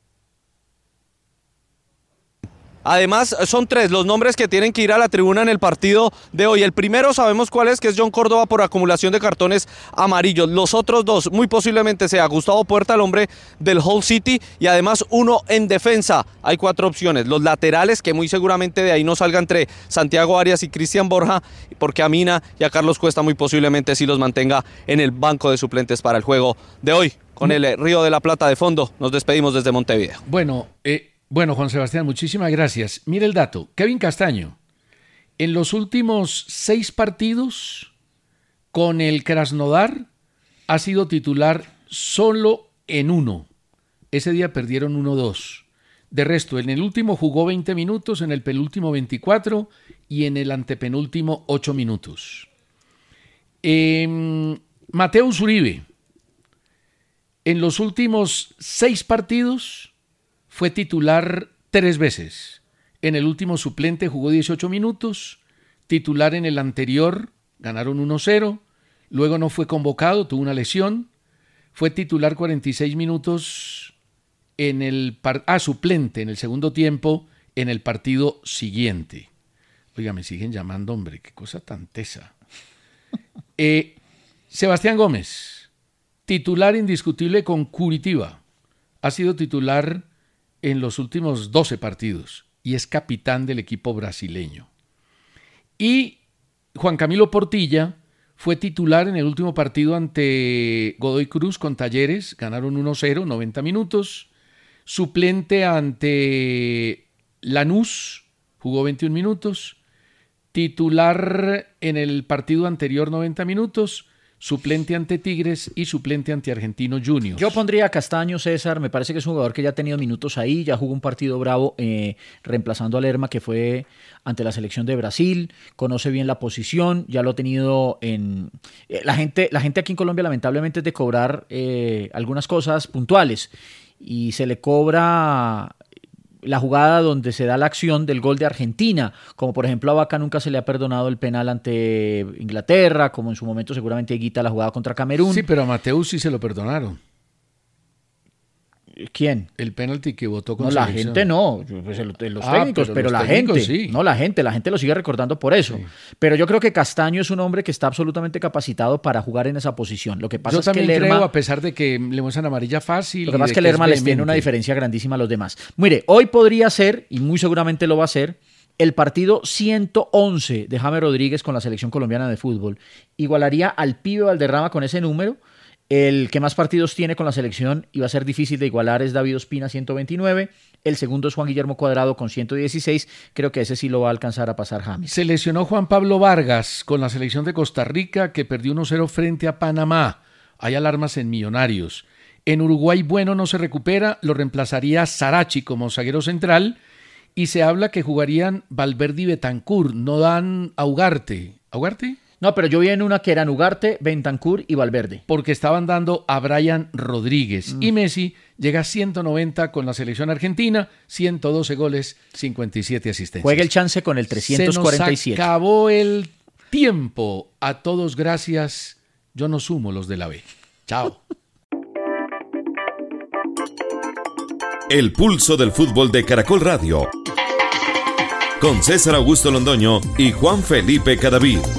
Speaker 4: Además, son tres los nombres que tienen que ir a la tribuna en el partido de hoy. El primero sabemos cuál es, que es John Córdoba por acumulación de cartones amarillos. Los otros dos, muy posiblemente sea Gustavo Puerta, el hombre del Hull City, y además uno en defensa. Hay cuatro opciones. Los laterales, que muy seguramente de ahí no salga entre Santiago Arias y Cristian Borja, porque a Mina y a Carlos Cuesta muy posiblemente sí los mantenga en el banco de suplentes para el juego de hoy. Con el eh, Río de la Plata de fondo, nos despedimos desde Montevideo.
Speaker 2: Bueno, eh, Bueno, Juan Sebastián, muchísimas gracias. Mire el dato. Kevin Castaño, en los últimos seis partidos con el Krasnodar, ha sido titular solo en uno. Ese día perdieron uno dos. De resto, en el último jugó veinte minutos, en el penúltimo veinticuatro y en el antepenúltimo ocho minutos. Eh, Mateus Uribe, en los últimos seis partidos fue titular tres veces. En el último suplente jugó dieciocho minutos, titular en el anterior, ganaron uno cero, luego no fue convocado, tuvo una lesión, fue titular cuarenta y seis minutos en el par- ah, suplente en el segundo tiempo en el partido siguiente. Oiga, me siguen llamando, hombre, qué cosa tan tesa. Eh, Sebastián Gómez, titular indiscutible con Curitiba, ha sido titular en los últimos doce partidos y es capitán del equipo brasileño. Y Juan Camilo Portilla fue titular en el último partido ante Godoy Cruz con Talleres, ganaron uno cero, noventa minutos. Suplente ante Lanús, jugó veintiún minutos. Titular en el partido anterior, noventa minutos. Suplente ante Tigres y suplente ante Argentinos Juniors.
Speaker 3: Yo pondría a Castaño, César, me parece que es un jugador que ya ha tenido minutos ahí, ya jugó un partido bravo eh, reemplazando a Lerma, que fue ante la selección de Brasil, conoce bien la posición, ya lo ha tenido en... Eh, la, gente, la gente aquí en Colombia lamentablemente es de cobrar eh, algunas cosas puntuales y se le cobra la jugada donde se da la acción del gol de Argentina, como por ejemplo a Vaca nunca se le ha perdonado el penal ante Inglaterra, como en su momento seguramente Higuita la jugada contra Camerún.
Speaker 2: Sí, pero a Mateus sí se lo perdonaron.
Speaker 3: ¿Quién?
Speaker 2: El penalti que votó con
Speaker 3: No, la
Speaker 2: selección.
Speaker 3: gente no, pues el, los
Speaker 2: Ah,
Speaker 3: técnicos,
Speaker 2: pero
Speaker 3: pero,
Speaker 2: los
Speaker 3: la
Speaker 2: técnicos
Speaker 3: gente,
Speaker 2: sí.
Speaker 3: no la gente, la gente lo sigue recordando por eso.
Speaker 2: Sí.
Speaker 3: Pero yo creo que Castaño es un hombre que está absolutamente capacitado para jugar en esa posición. Lo que pasa
Speaker 2: Yo
Speaker 3: es que
Speaker 2: también
Speaker 3: Lerma,
Speaker 2: creo, a pesar de que le muestran amarilla fácil.
Speaker 3: lo que
Speaker 2: y
Speaker 3: pasa
Speaker 2: de
Speaker 3: es que Lerma les tiene
Speaker 2: vehemente.
Speaker 3: una diferencia grandísima a los demás. Mire, hoy podría ser, y muy seguramente lo va a ser, el partido ciento once de James Rodríguez con la selección colombiana de fútbol. Igualaría al pibe Valderrama con ese número. El que más partidos tiene con la selección y va a ser difícil de igualar es David Ospina, ciento veintinueve. El segundo es Juan Guillermo Cuadrado con ciento dieciséis. Creo que ese sí lo va a alcanzar a pasar James.
Speaker 2: Se lesionó Juan Pablo Vargas con la selección de Costa Rica, que perdió uno cero frente a Panamá. Hay alarmas en Millonarios. En Uruguay, Bueno no se recupera, lo reemplazaría Sarachi como zaguero central. Y se habla que jugarían Valverde y Betancur, no dan a Ugarte. ¿Ugarte?
Speaker 3: No, pero yo vi en una que eran Ugarte, Bentancur y Valverde.
Speaker 2: Porque estaban dando a Brian Rodríguez. Mm. Y Messi llega a ciento noventa con la selección argentina, ciento doce goles, cincuenta y siete asistencias.
Speaker 3: Juega el chance con el trescientos cuarenta y siete.
Speaker 2: Se nos acabó el tiempo. A todos gracias. Yo no sumo los de la B. Chao.
Speaker 1: El pulso del fútbol de Caracol Radio. Con César Augusto Londoño y Juan Felipe Cadavid.